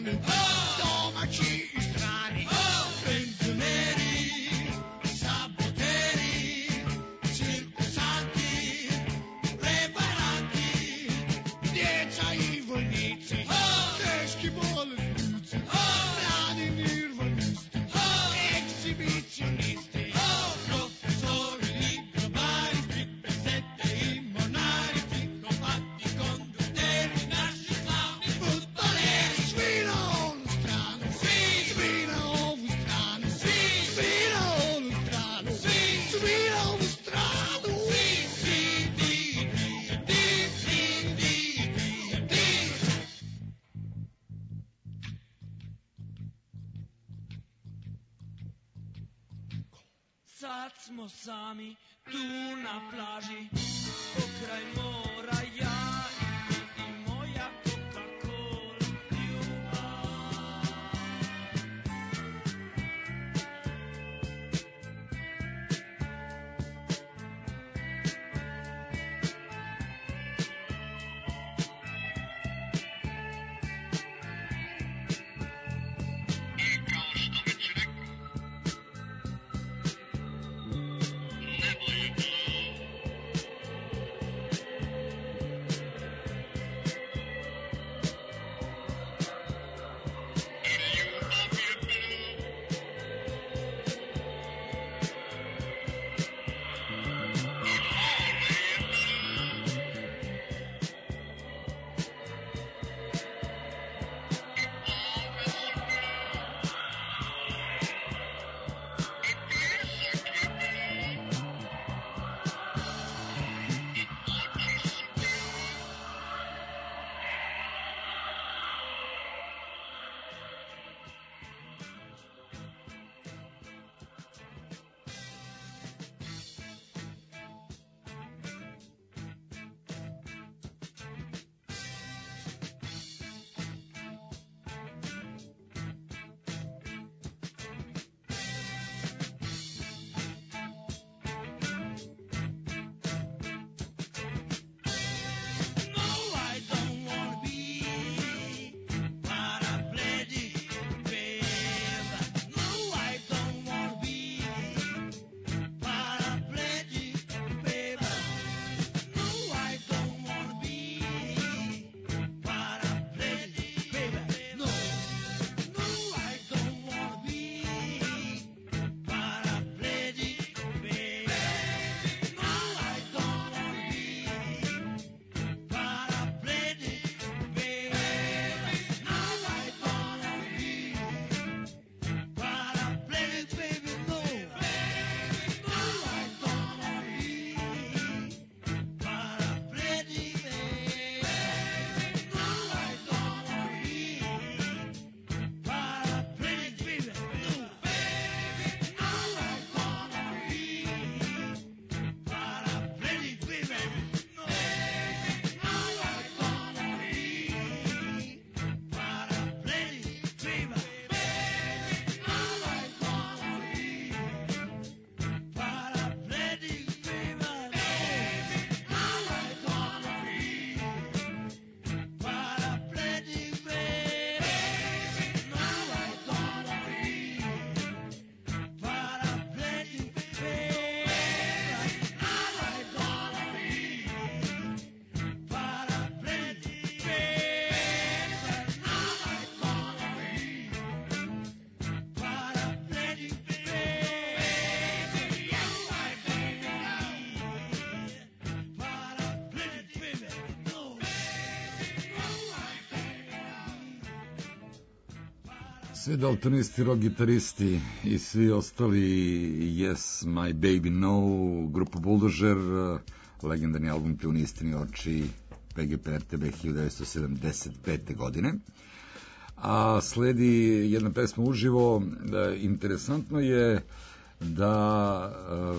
strani, domaći i strani, penzioneri, saboteri, cirkusanti, prevaranti, djeca i vojnici, teški bolesnici, mladi nirvanisti, ekshibicionisti, profesori i grobari, stripesete i mornari, psihopati, kondukteri, naši slavni fudbaleri, svi na onu stranu, svi na ovu stranu, svi na onu stranu, svi na ovu stranu, Sad smo sami tu na plaži, pokraj mora, ja i ti i moja Coca-Cola ljubav. Svi daltonisti, rock gitaristi i svi ostali Yes, My Baby No, grupa Bulldozer, legendarni album Pljuni istini oči, PGP RTB 1975. godine. A sledi jedna pesma uživo. Interesantno je da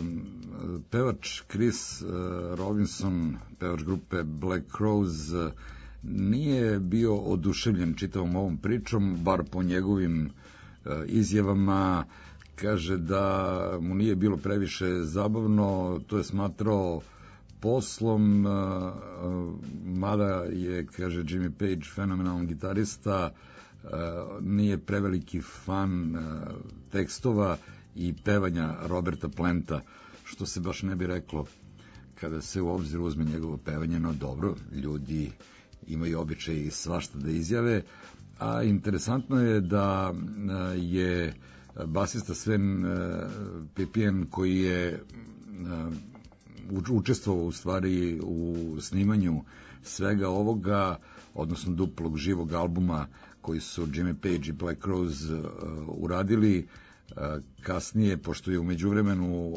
pevač Chris Robinson, pevač grupe Black Crowes, nije bio oduševljen čitavom ovom pričom, bar po njegovim izjavama. Kaže da mu nije bilo previše zabavno, to je smatrao poslom, mada je, kaže Jimmy Page, fenomenalan gitarista, nije preveliki fan tekstova i pevanja Roberta Planta, što se baš ne bi reklo kada se u obzir uzme njegovo pevanje, no dobro, ljudi imaju običaj i svašta da izjave, a interesantno je da je basista Sven Pipien, koji je učestvovao u stvari u snimanju svega ovoga, odnosno duplog živog albuma koji su Jimmy Page i Black Crowes uradili. Kasnije, pošto je u međuvremenu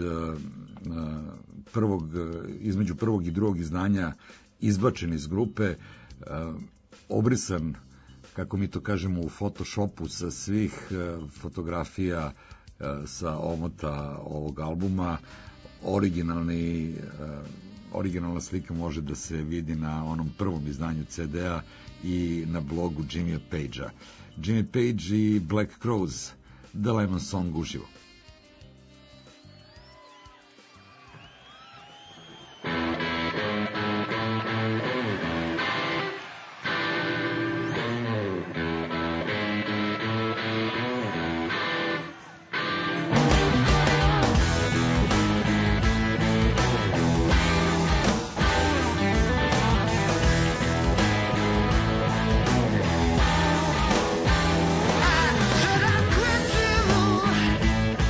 između prvog i drugog izdanja izbačen iz grupe, obrisan, kako mi to kažemo, u Photoshopu sa svih fotografija sa omota ovog albuma. Originalna slika može da se vidi na onom prvom izdanju CD-a i na blogu Jimmya Pagea. Jimmy Page i Black Crowes, The Lemon Song uživo. Said I quit you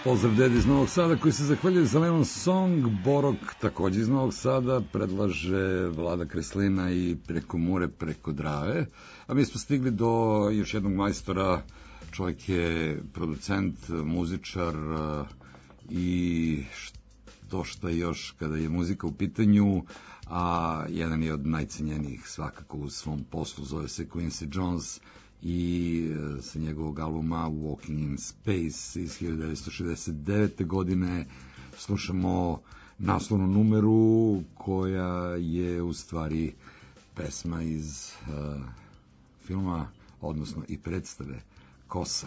Pozdrav dedi iz Novog Sada koji se zahvaljuje za Lemon Song. Borok takođe iz Novog Sada predlaže Vlada Kreslina i Preko Mure, preko Drave. A mi smo stigli do još jednog majstora. Čovjek je producent, muzičar i što još kada je muzika u pitanju, a jedan je od najcenjenijih svakako u svom poslu, zove se Quincy Jones i sa njegovog albuma Walking in Space iz 1969. godine slušamo naslovnu numeru koja je u stvari pesma iz filma, odnosno i predstave Kosa.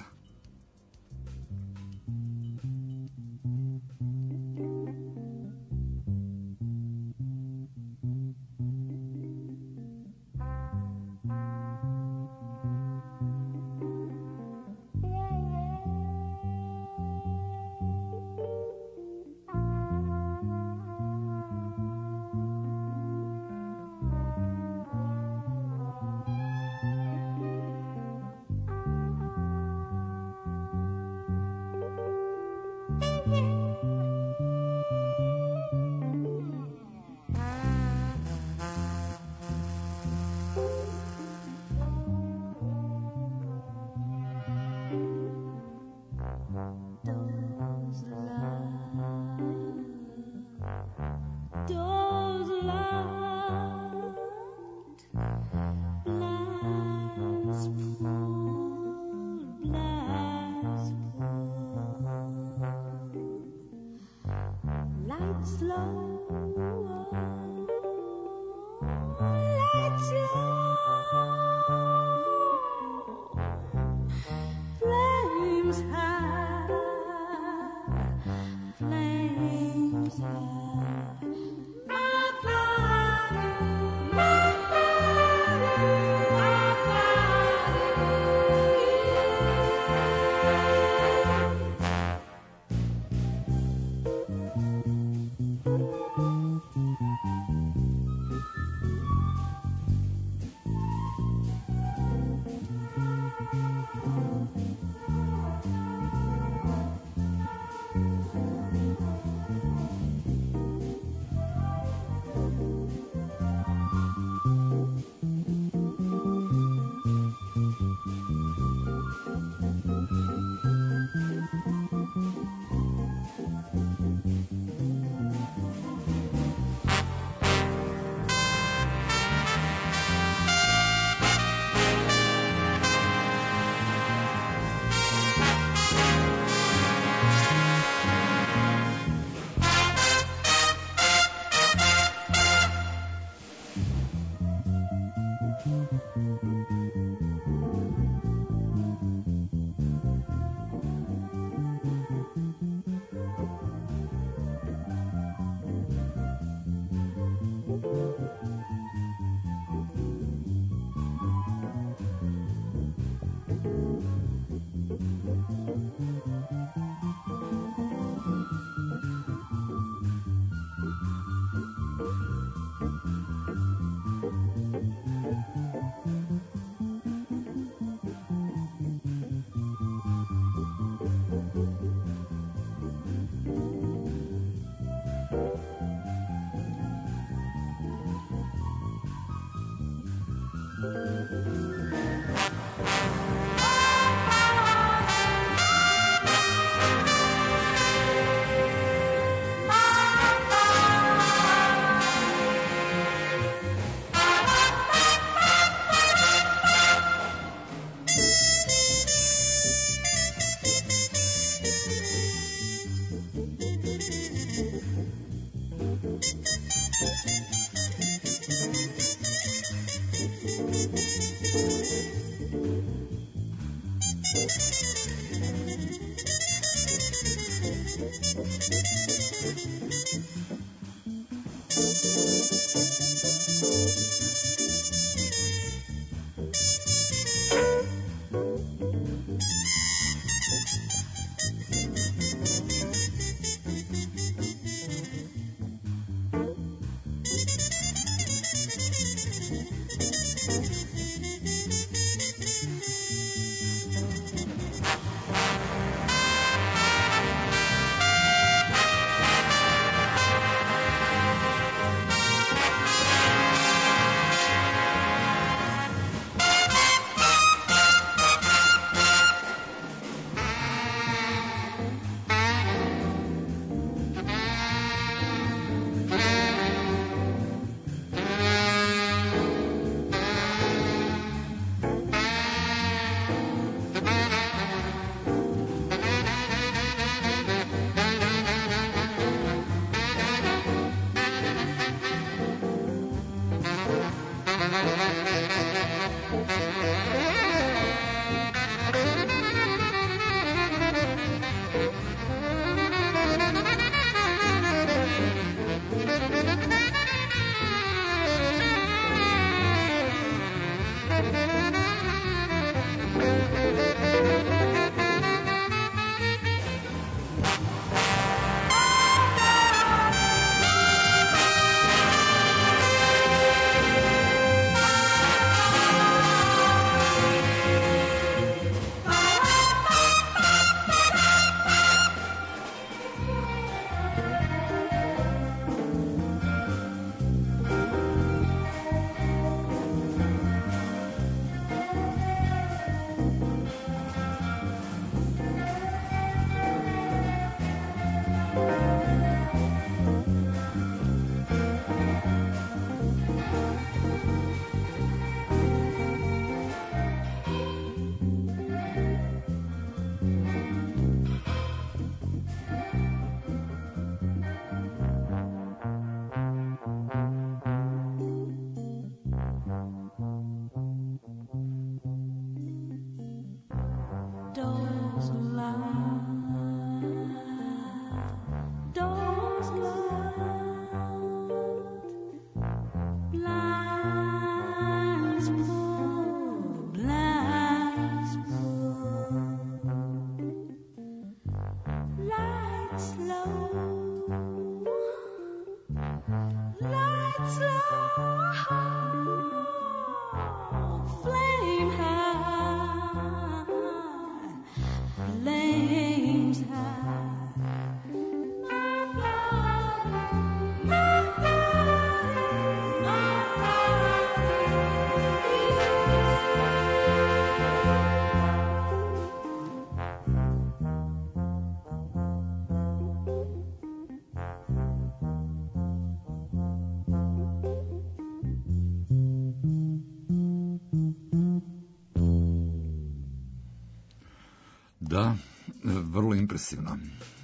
Da, vrlo impresivno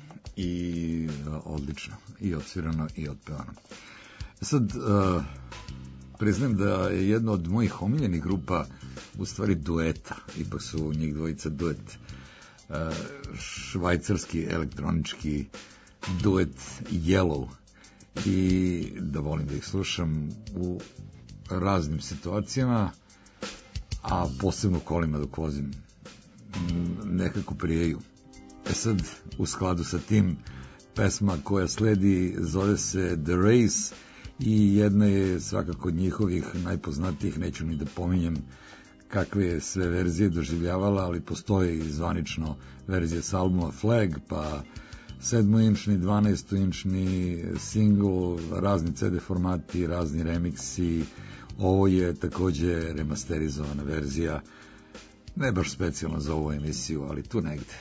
i odlično, i odsvirano i otpevano. Sad, priznajem da je jedna od mojih omiljenih grupa u stvari dueta, ipak su njih dvojica duet, švajcarski elektronički duet Yellow, i da volim da ih slušam u raznim situacijama, a posebno kolima dok vozim nekako prijaju. Sad, u skladu sa tim, pesma koja sledi zove se The Race i jedna je svakako od njihovih najpoznatijih, neću ni da pominjem kakve je sve verzije doživljavala, ali postoje i zvanično verzije s albuma Flag, pa 7-inčni, 12-inčni single, razni CD formati, razni remiksi. Ovo je takođe remasterizovana verzija, ne baš specijalno za ovu emisiju, ali tu negde.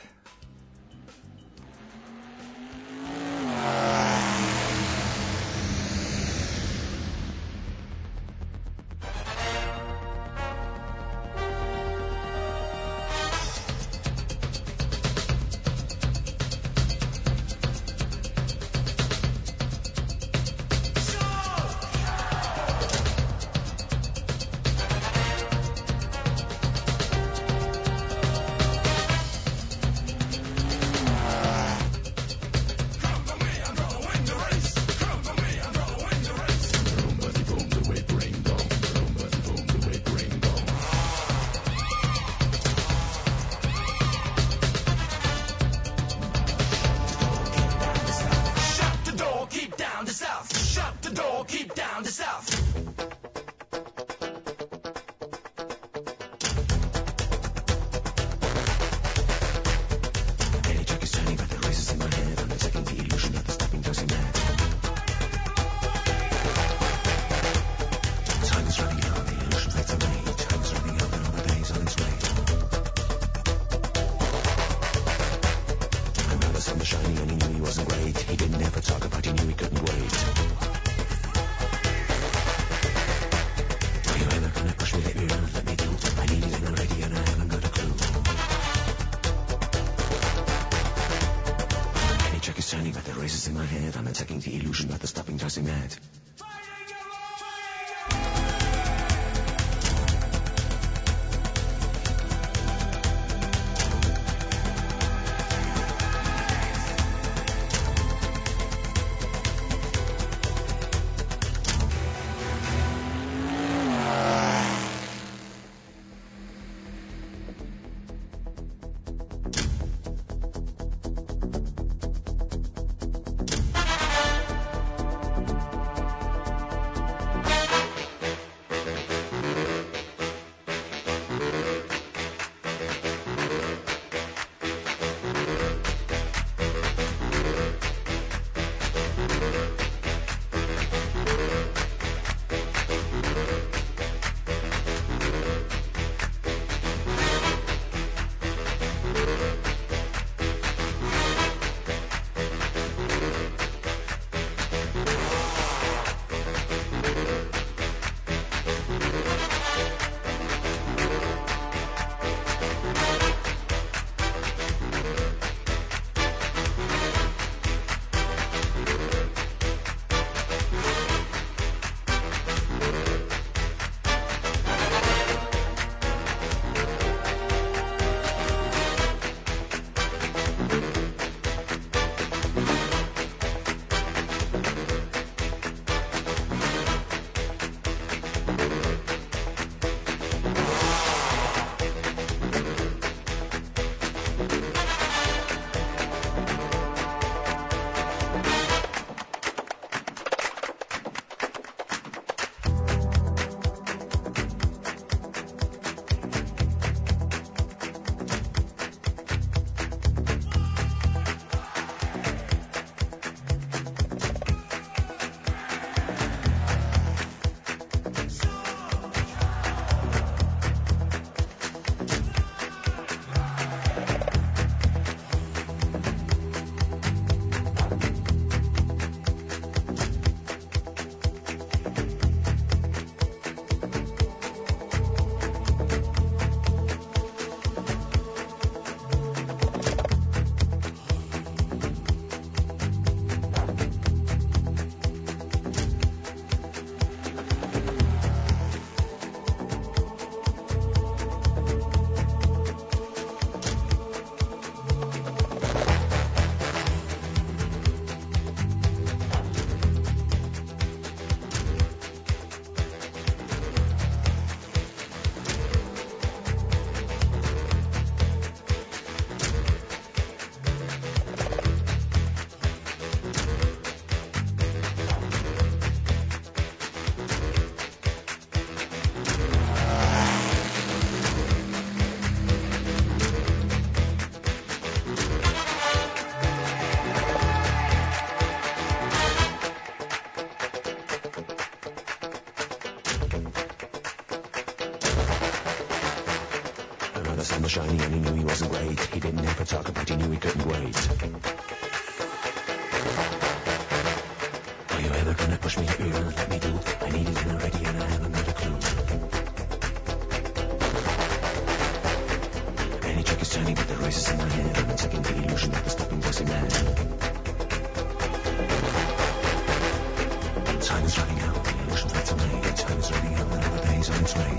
the sun was shining and he knew he wasn't great. He didn't have to talk about, he knew he couldn't wait. Are you ever gonna push me or let me do? I need it already and I haven't got a clue. Any trick is turning, but the race is in my head. I'm taking the illusion of the stopping voice in man. Time is running out, the illusion fades away. Time is running out, another day's on its way.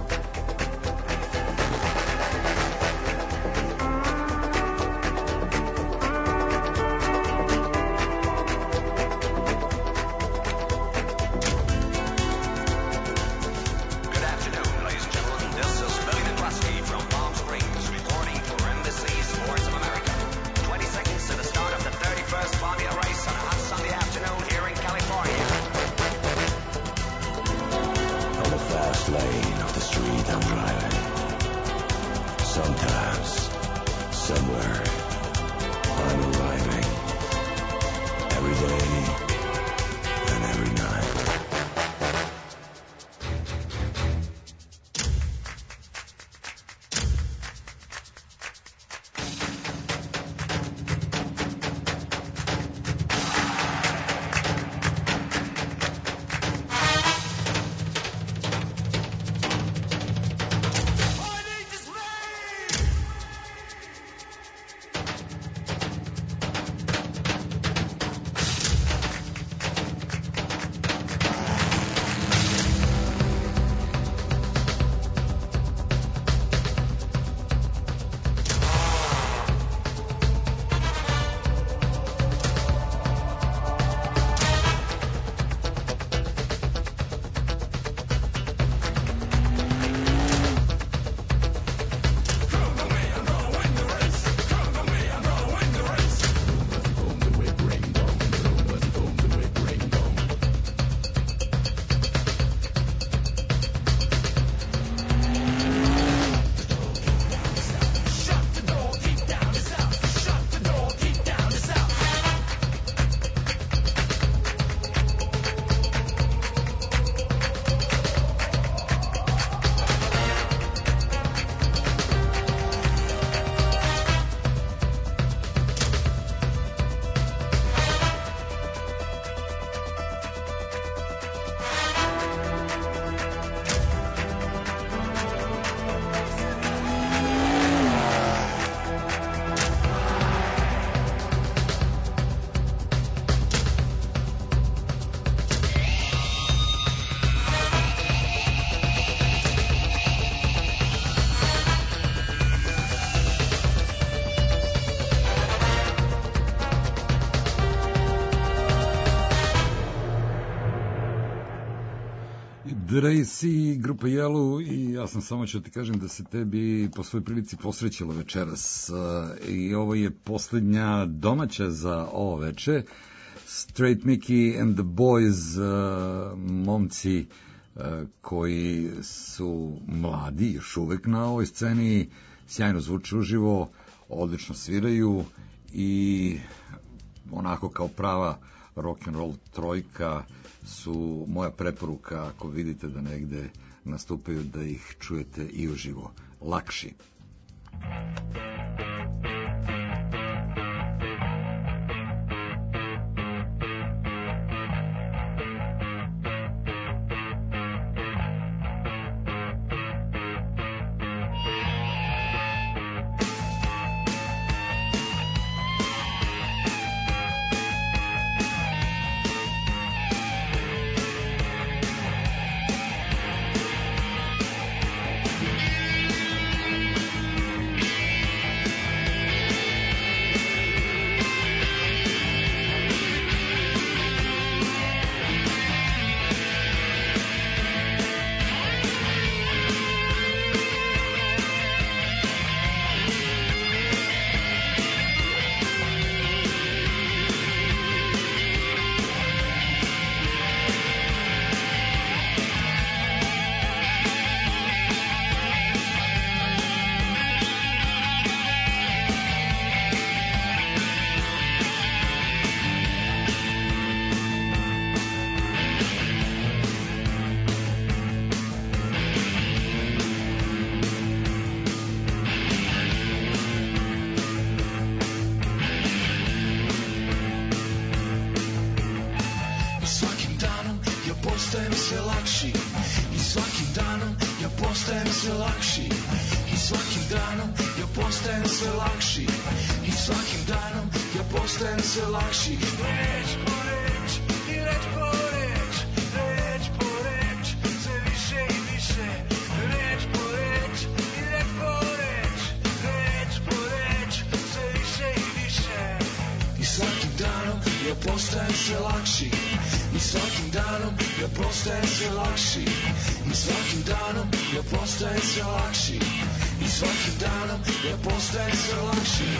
Tracy, grupa Yellow, i ja sam samo ću ti kažem da se tebi po svoj prilici posrećilo večeras. I ovo je posljednja domaća za ovo veče. Straight Mickey and the Boys, momci koji su mladi još uvek na ovoj sceni, sjajno zvuče uživo, odlično sviraju i onako kao prava rock'n'roll trojka su moja preporuka ako vidite da negde nastupaju da ih čujete i uživo. Lakši. sve lakši i svakim danom ja postajem sve lakši i svakim danom ja postajem sve lakši. Reč po reč i reč po reč, reč po reč, sve više i više. Reč po reč i reč po reč, reč po reč, sve više i više. I svakim danom ja postajem sve lakši i svakim danom ja postajem sve lakši i svakim danom ja postajem sve lakši i svakim danom ja postajem sve lakši.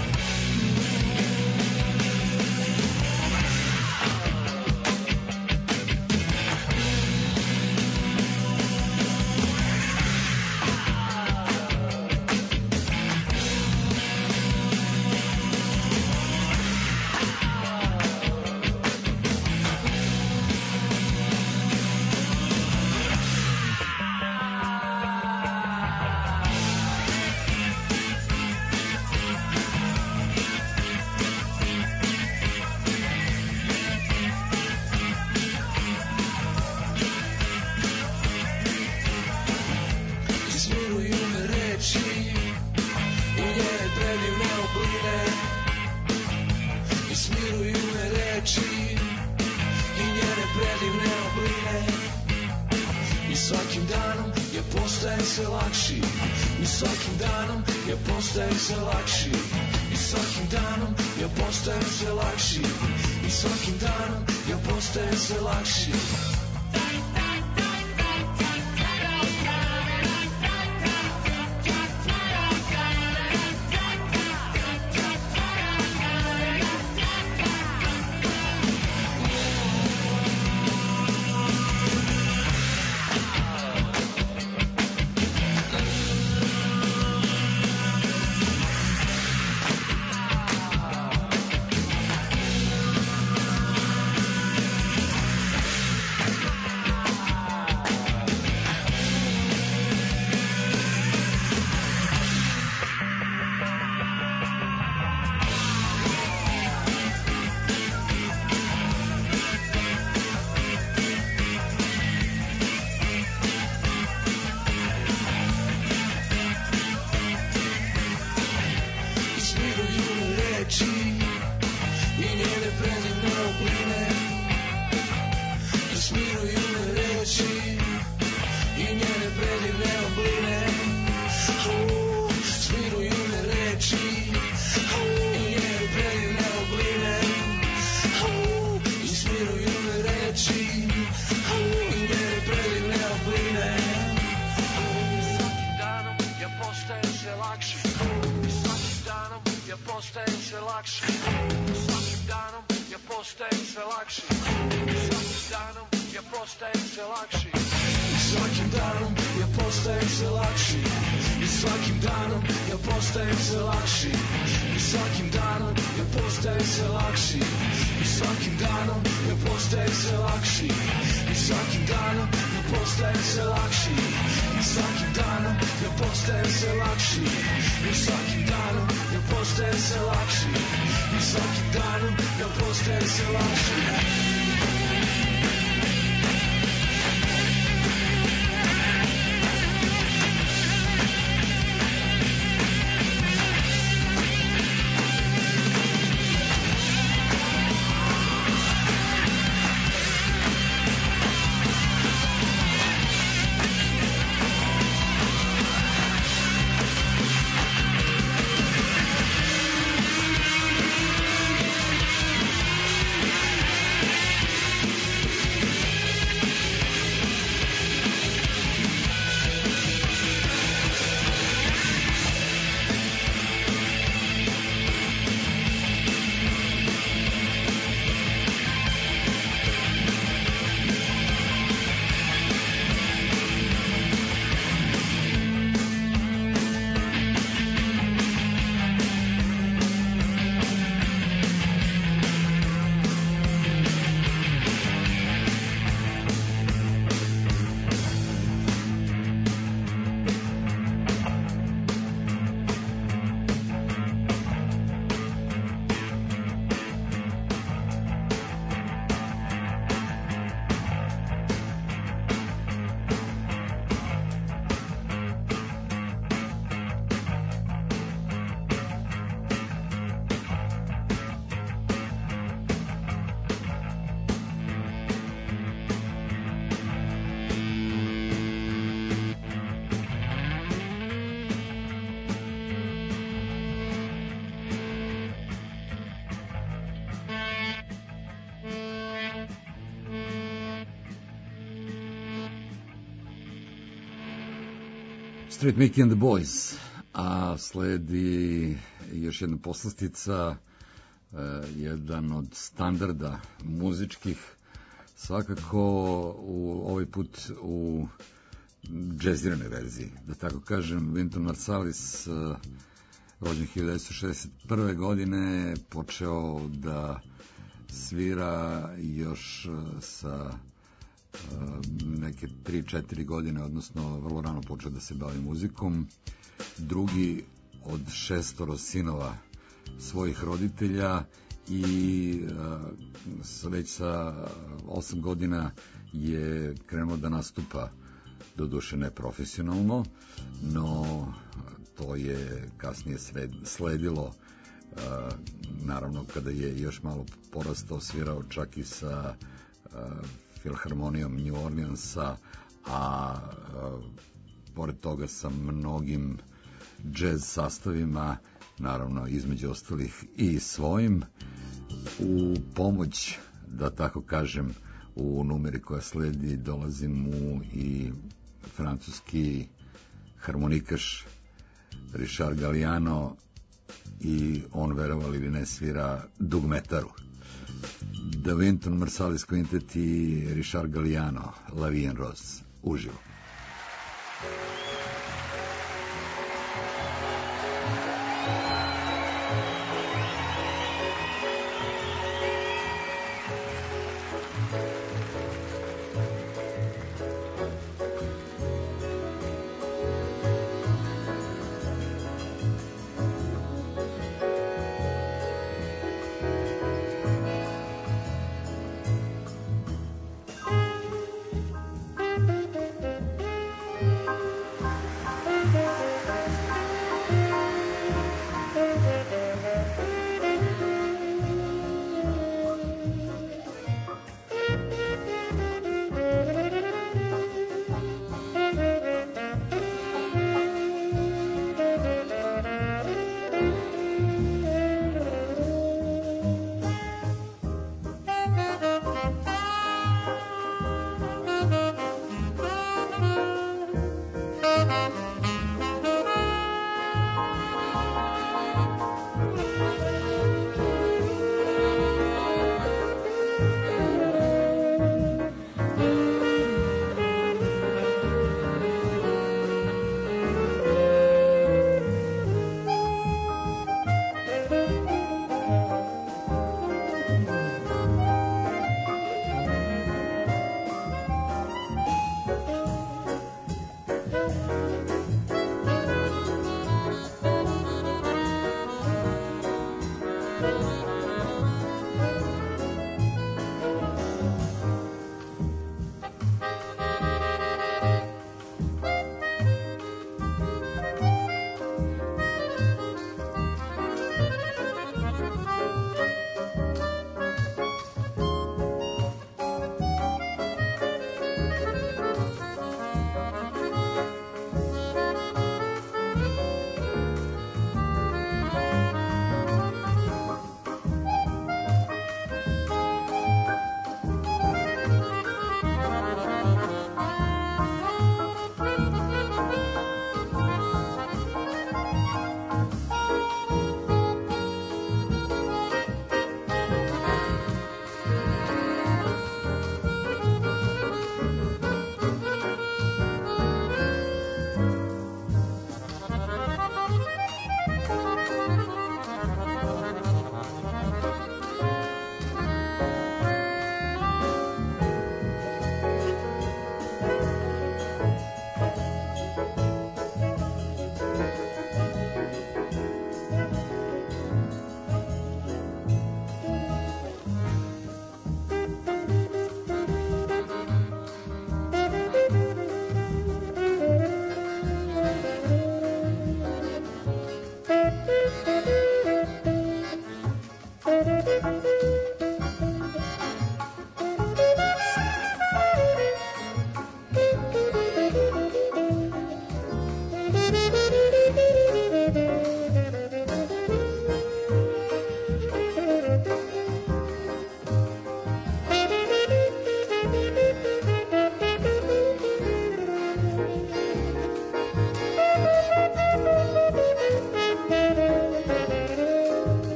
Backstreet Mickey and the Boys, a sledi još jedna poslastica, jedan od standarda muzičkih, svakako ovaj put u džeziranoj verziji, da tako kažem. Wynton Marsalis, rođen 1961. godine, počeo da svira još sa neke 3-4 godine, odnosno vrlo rano počeo da se bavi muzikom. Drugi od 6 sinova svojih roditelja i već sa 8 godina je krenuo da nastupa, doduše ne profesionalno, no to je kasnije sledilo, naravno kada je još malo porastao, svirao čak i sa Filharmonijom New Orleansa, a pored toga sa mnogim džez sastavima, naravno između ostalih i svojim. U pomoć, da tako kažem, u numeri koja sledi dolazi mu i francuski harmonikaš Richard Galliano, i on, verovali ili ne, svira dugmetaru. The Wynton Marsalis Quintet i Richard Galliano, La Vie en Rose, uživo.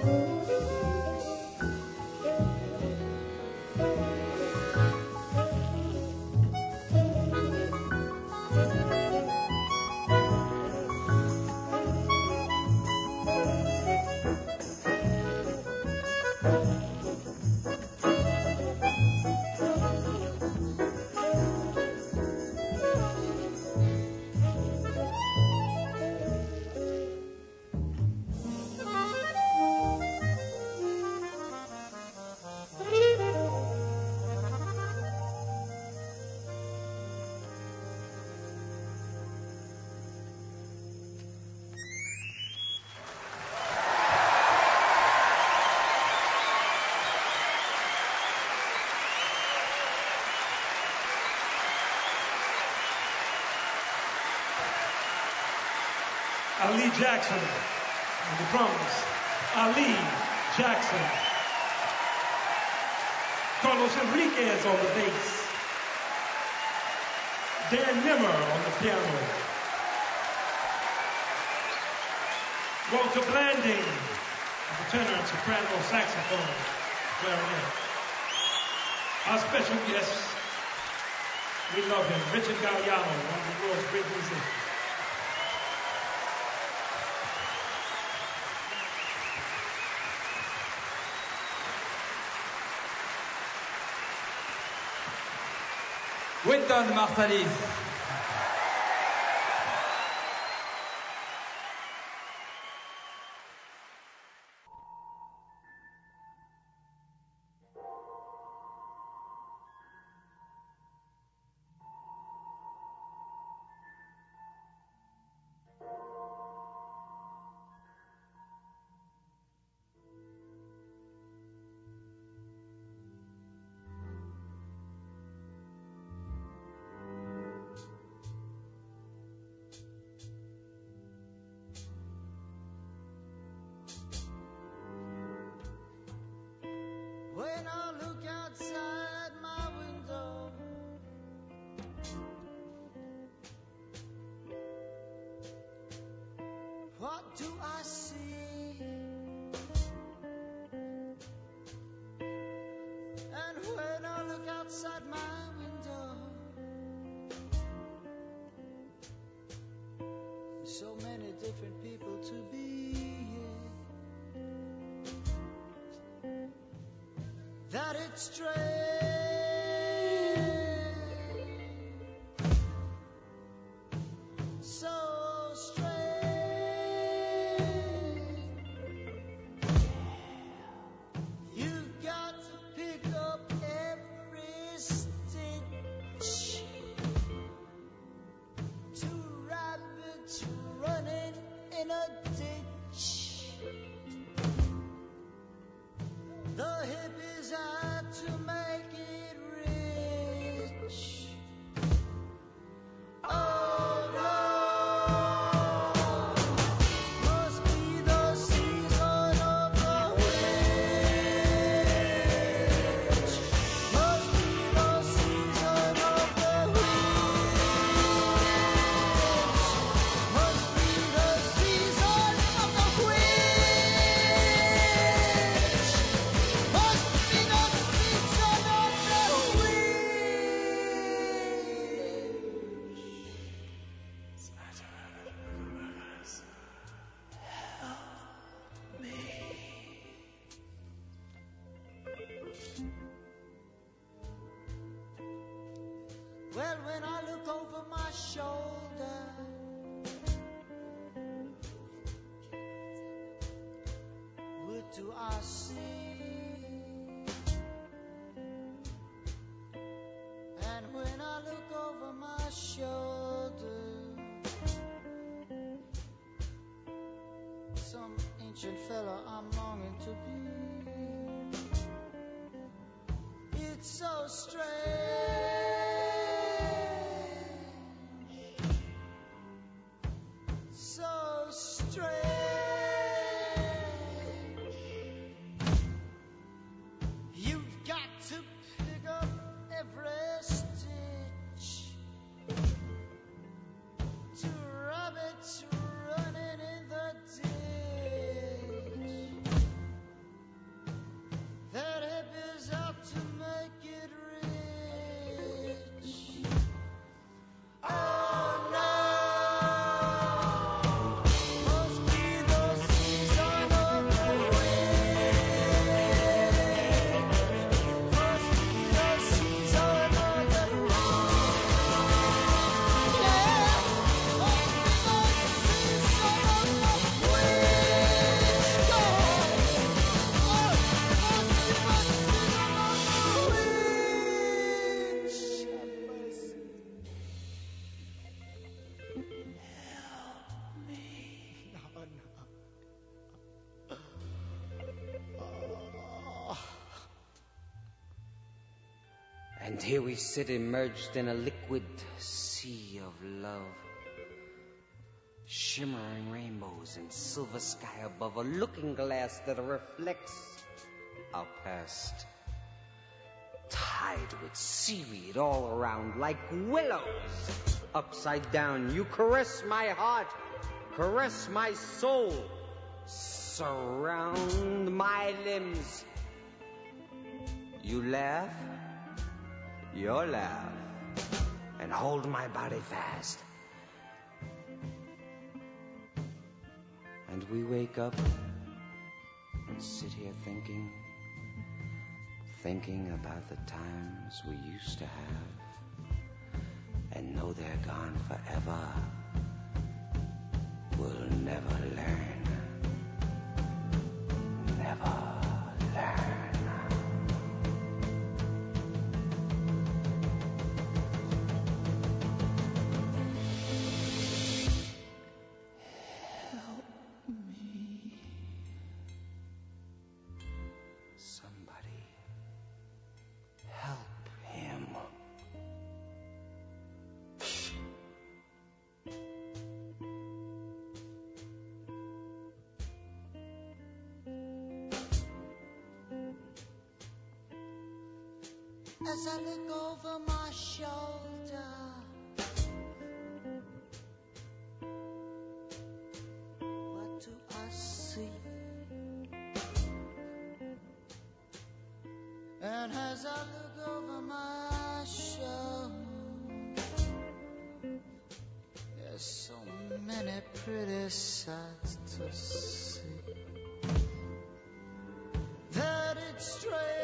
Ali Jackson on the drums. Ali Jackson. Carlos Enriquez on the bass. Dan Nimmer on the piano. Walter Blanding on the tenor and soprano saxophone, clarinet. Our special guest, we love him, Richard Galliano, one of the world's great musicians. Wynton Marsalis. When I look outside my window, what do I see? And when I look outside my window, so many different people to be, that it's strange, so strange. You've got to pick up every stitch. Two rabbits running in a ditch. The hippies had to make it rich. Oh no, must be the season of the witch. Must be the season of the witch. Must be the season of the witch. Must be the season of the Well, when I look over my shoulder, what do I see? And when I look over my shoulder, some ancient fella I'm longing to be. It's so strange, so strange. You've got to pick up every stitch. Two rabbits running in the ditch. And here we sit immersed in a liquid sea of love. Shimmering rainbows and silver sky above, a looking glass that reflects our past. Tied with seaweed all around like willows. Upside down, you caress my heart, caress my soul, surround my limbs. You laugh, your laugh, and hold my body fast. And we wake up and sit here thinking about the times we used to have, and know they're gone forever. We'll never learn, never learn. As I look over my shoulder, what do I see? And as I look over my shoulder, there's so many pretty sights to see that it's strange.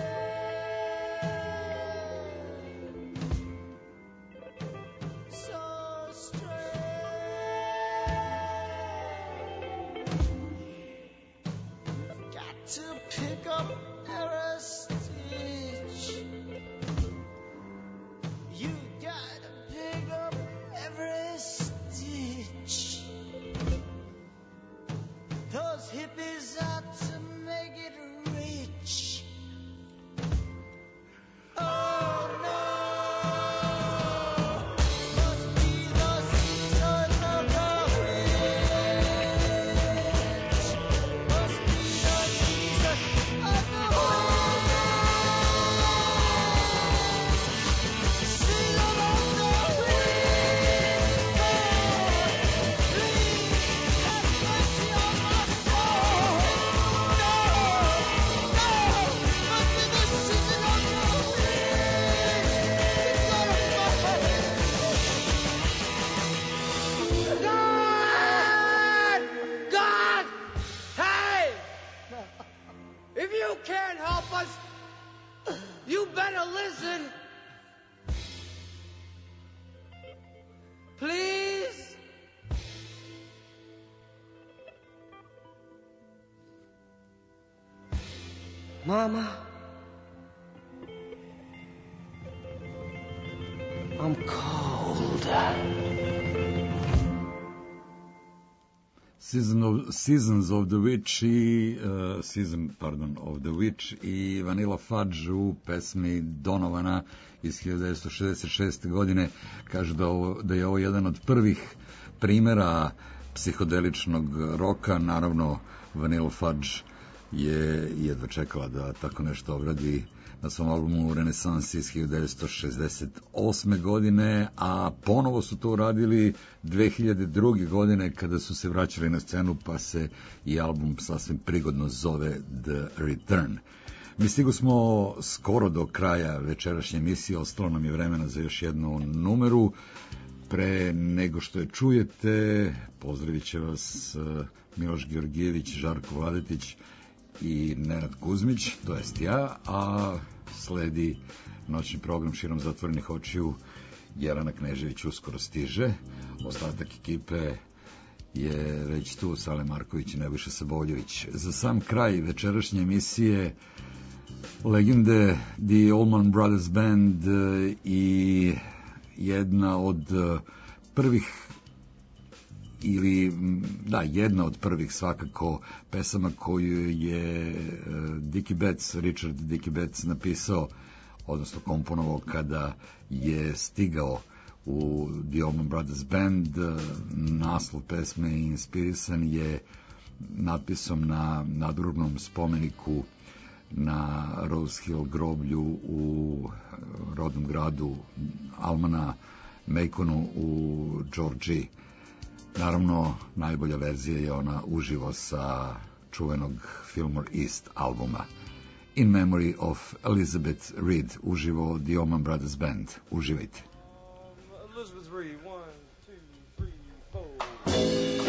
Hippies out to make it rich. Oh no, must be the season of the witch. Must be the season of the witch. Season of the witch. Please have mercy on my soul. God! Hey! If you can't help us, you better listen. Please? Mama? I'm cold. Seasons of the Witch i of the Witch i Vanilla Fudge u pesmi Donovana iz 1966. godine. Kaže da je ovo jedan od prvih primjera psihodeličnog roka. Naravno, Vanilla Fudge je jedva čekala da tako nešto obradi na svom albumu Renesans iz 1968. godine, a ponovo su to uradili 2002. godine kada su se vraćali na scenu, pa se i album sasvim prigodno zove The Return. Mi stigo smo skoro do kraja večerašnje emisije, ostalo nam je vremena za još jednu numeru. Pre nego što je čujete, pozdravit će vas Miloš Georgijević, Žarko Vladetić i Nenad Kuzmić, to jest ja, a sledi noćni program Širom zatvorenih očiju. Jelena Knežević uskoro stiže, ostatak ekipe je već tu, Sale Marković i Nebojša Saboljević. Za sam kraj večerašnje emisije legende The Allman Brothers Band i jedna od prvih jedna od prvih svakako pesama koju je Richard Dickie Betts napisao odnosno komponovao kada je stigao u The Allman Brothers Band. Naslov pesme inspirisan je natpisom na nadgrobnom spomeniku na Rose Hill groblju u rodnom gradu Almana, Maconu u Georgiji. Naravno, najbolja verzija je ona uživo sa čuvenog Fillmore East albuma. In Memory of Elizabeth Reed, uživo The Allman Brothers Band. Uživajte. Elizabeth Reed, 1, 2, 3, 4.